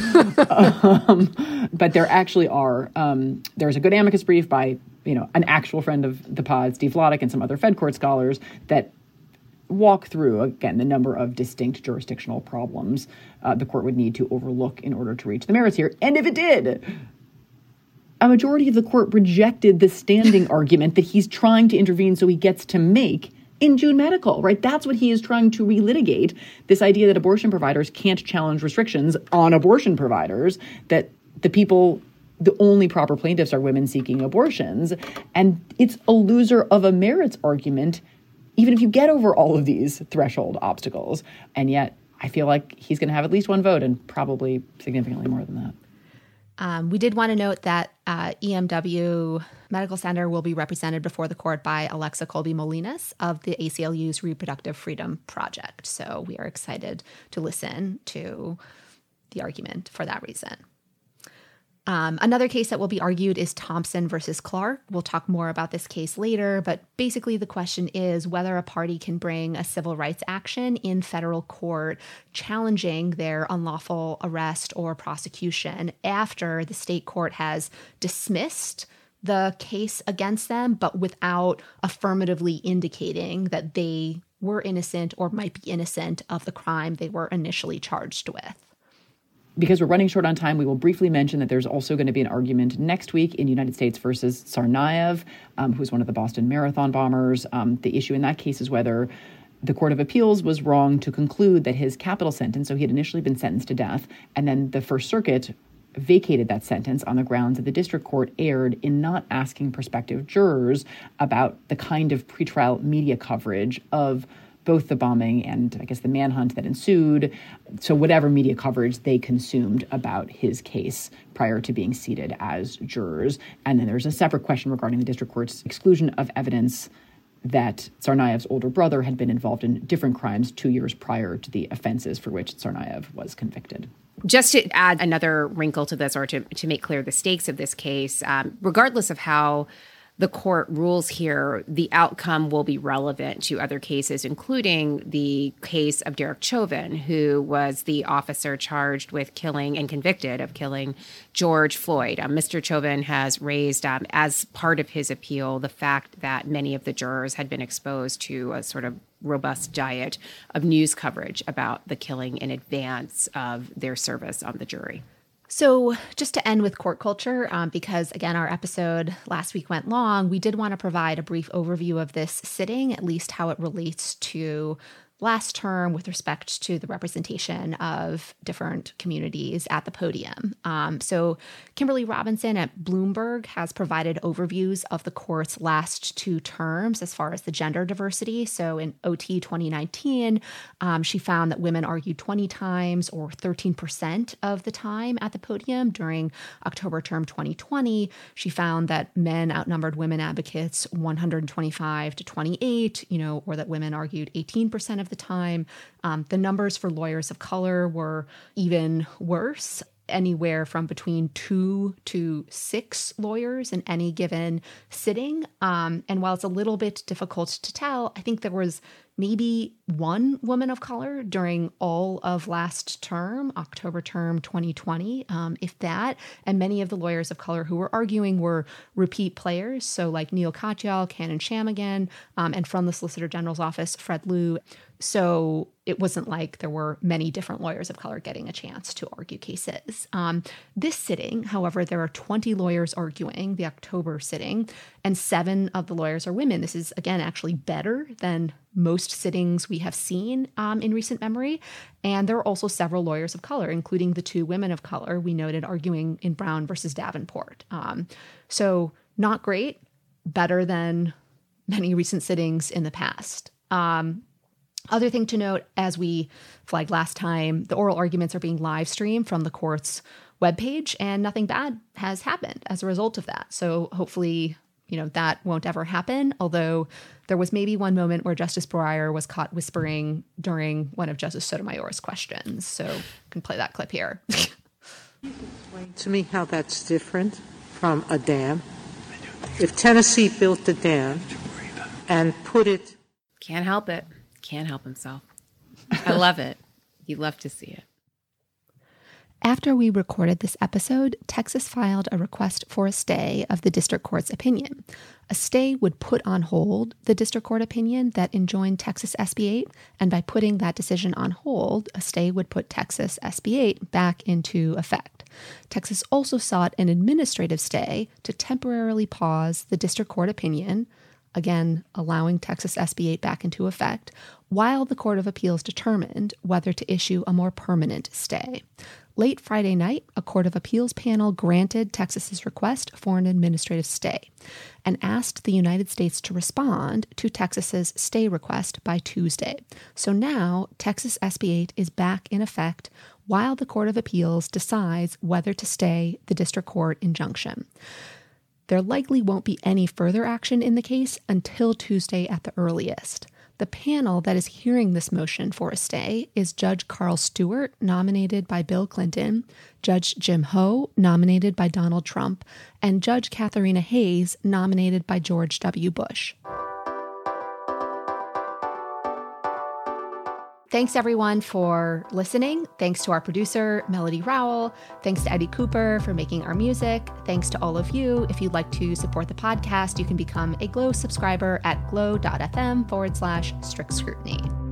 that. But there actually are. There's a good amicus brief by an actual friend of the pod, Steve Loddick, and some other Fed court scholars that walk through, again, the number of distinct jurisdictional problems the court would need to overlook in order to reach the merits here. And if it did, a majority of the court rejected the standing argument that he's trying to intervene so he gets to make in June Medical, right? That's what he is trying to relitigate, this idea that abortion providers can't challenge restrictions on abortion providers, that the only proper plaintiffs are women seeking abortions. And it's a loser of a merits argument, even if you get over all of these threshold obstacles. And yet I feel like he's going to have at least one vote and probably significantly more than that. We did want to note that EMW Medical Center will be represented before the court by Alexa Colby-Molinas of the ACLU's Reproductive Freedom Project. So we are excited to listen to the argument for that reason. Another case that will be argued is Thompson versus Clark. We'll talk more about this case later, but basically the question is whether a party can bring a civil rights action in federal court challenging their unlawful arrest or prosecution after the state court has dismissed the case against them, but without affirmatively indicating that they were innocent or might be innocent of the crime they were initially charged with. Because we're running short on time, we will briefly mention that there's also going to be an argument next week in United States versus Tsarnaev, who's one of the Boston Marathon bombers. The issue in that case is whether the Court of Appeals was wrong to conclude that his capital sentence, so he had initially been sentenced to death, and then the First Circuit vacated that sentence on the grounds that the district court erred in not asking prospective jurors about the kind of pretrial media coverage of both the bombing and, I guess, the manhunt that ensued. So whatever media coverage they consumed about his case prior to being seated as jurors. And then there's a separate question regarding the district court's exclusion of evidence that Tsarnaev's older brother had been involved in different crimes 2 years prior to the offenses for which Tsarnaev was convicted. Just to add another wrinkle to this, or to make clear the stakes of this case, regardless of how the court rules here, the outcome will be relevant to other cases, including the case of Derek Chauvin, who was the officer charged with killing and convicted of killing George Floyd. Mr. Chauvin has raised, as part of his appeal, the fact that many of the jurors had been exposed to a sort of robust diet of news coverage about the killing in advance of their service on the jury. So just to end with court culture, because, again, our episode last week went long, we did want to provide a brief overview of this sitting, at least how it relates to last term with respect to the representation of different communities at the podium. So Kimberly Robinson at Bloomberg has provided overviews of the court's last two terms as far as the gender diversity. So in OT 2019, she found that women argued 20 times or 13% of the time at the podium. During October term 2020, she found that men outnumbered women advocates 125 to 28, or that women argued 18% of the time. The numbers for lawyers of color were even worse, anywhere from between 2 to 6 lawyers in any given sitting. And while it's a little bit difficult to tell, I think there was maybe one woman of color during all of last term, October term 2020, if that. And many of the lawyers of color who were arguing were repeat players. So like Neil Katyal, Cannon Shammigan, and from the Solicitor General's office, Fred Liu. So it wasn't like there were many different lawyers of color getting a chance to argue cases. This sitting, however, there are 20 lawyers arguing, the October sitting, and 7 of the lawyers are women. This is, again, actually better than most sittings we have seen in recent memory. And there are also several lawyers of color, including the 2 women of color we noted arguing in Brown versus Davenport. So not great, better than many recent sittings in the past. Other thing to note, as we flagged last time, the oral arguments are being live streamed from the court's webpage, and nothing bad has happened as a result of that. So hopefully, that won't ever happen, although there was maybe one moment where Justice Breyer was caught whispering during one of Justice Sotomayor's questions. So you can play that clip here. Explain to me how that's different from a dam. If Tennessee built a dam and put it... Can't help it. Can't help himself. I love it. You love to see it. After we recorded this episode, Texas filed a request for a stay of the district court's opinion. A stay would put on hold the district court opinion that enjoined Texas SB 8, and by putting that decision on hold, a stay would put Texas SB 8 back into effect. Texas also sought an administrative stay to temporarily pause the district court opinion, again allowing Texas SB 8 back into effect, while the Court of Appeals determined whether to issue a more permanent stay. Late Friday night, a Court of Appeals panel granted Texas's request for an administrative stay and asked the United States to respond to Texas's stay request by Tuesday. So now Texas SB 8 is back in effect while the Court of Appeals decides whether to stay the district court injunction. There likely won't be any further action in the case until Tuesday at the earliest. The panel that is hearing this motion for a stay is Judge Carl Stewart, nominated by Bill Clinton, Judge Jim Ho, nominated by Donald Trump, and Judge Katharina Hayes, nominated by George W. Bush. Thanks, everyone, for listening. Thanks to our producer, Melody Rowell. Thanks to Eddie Cooper for making our music. Thanks to all of you. If you'd like to support the podcast, you can become a Glow subscriber at glow.fm/strict scrutiny.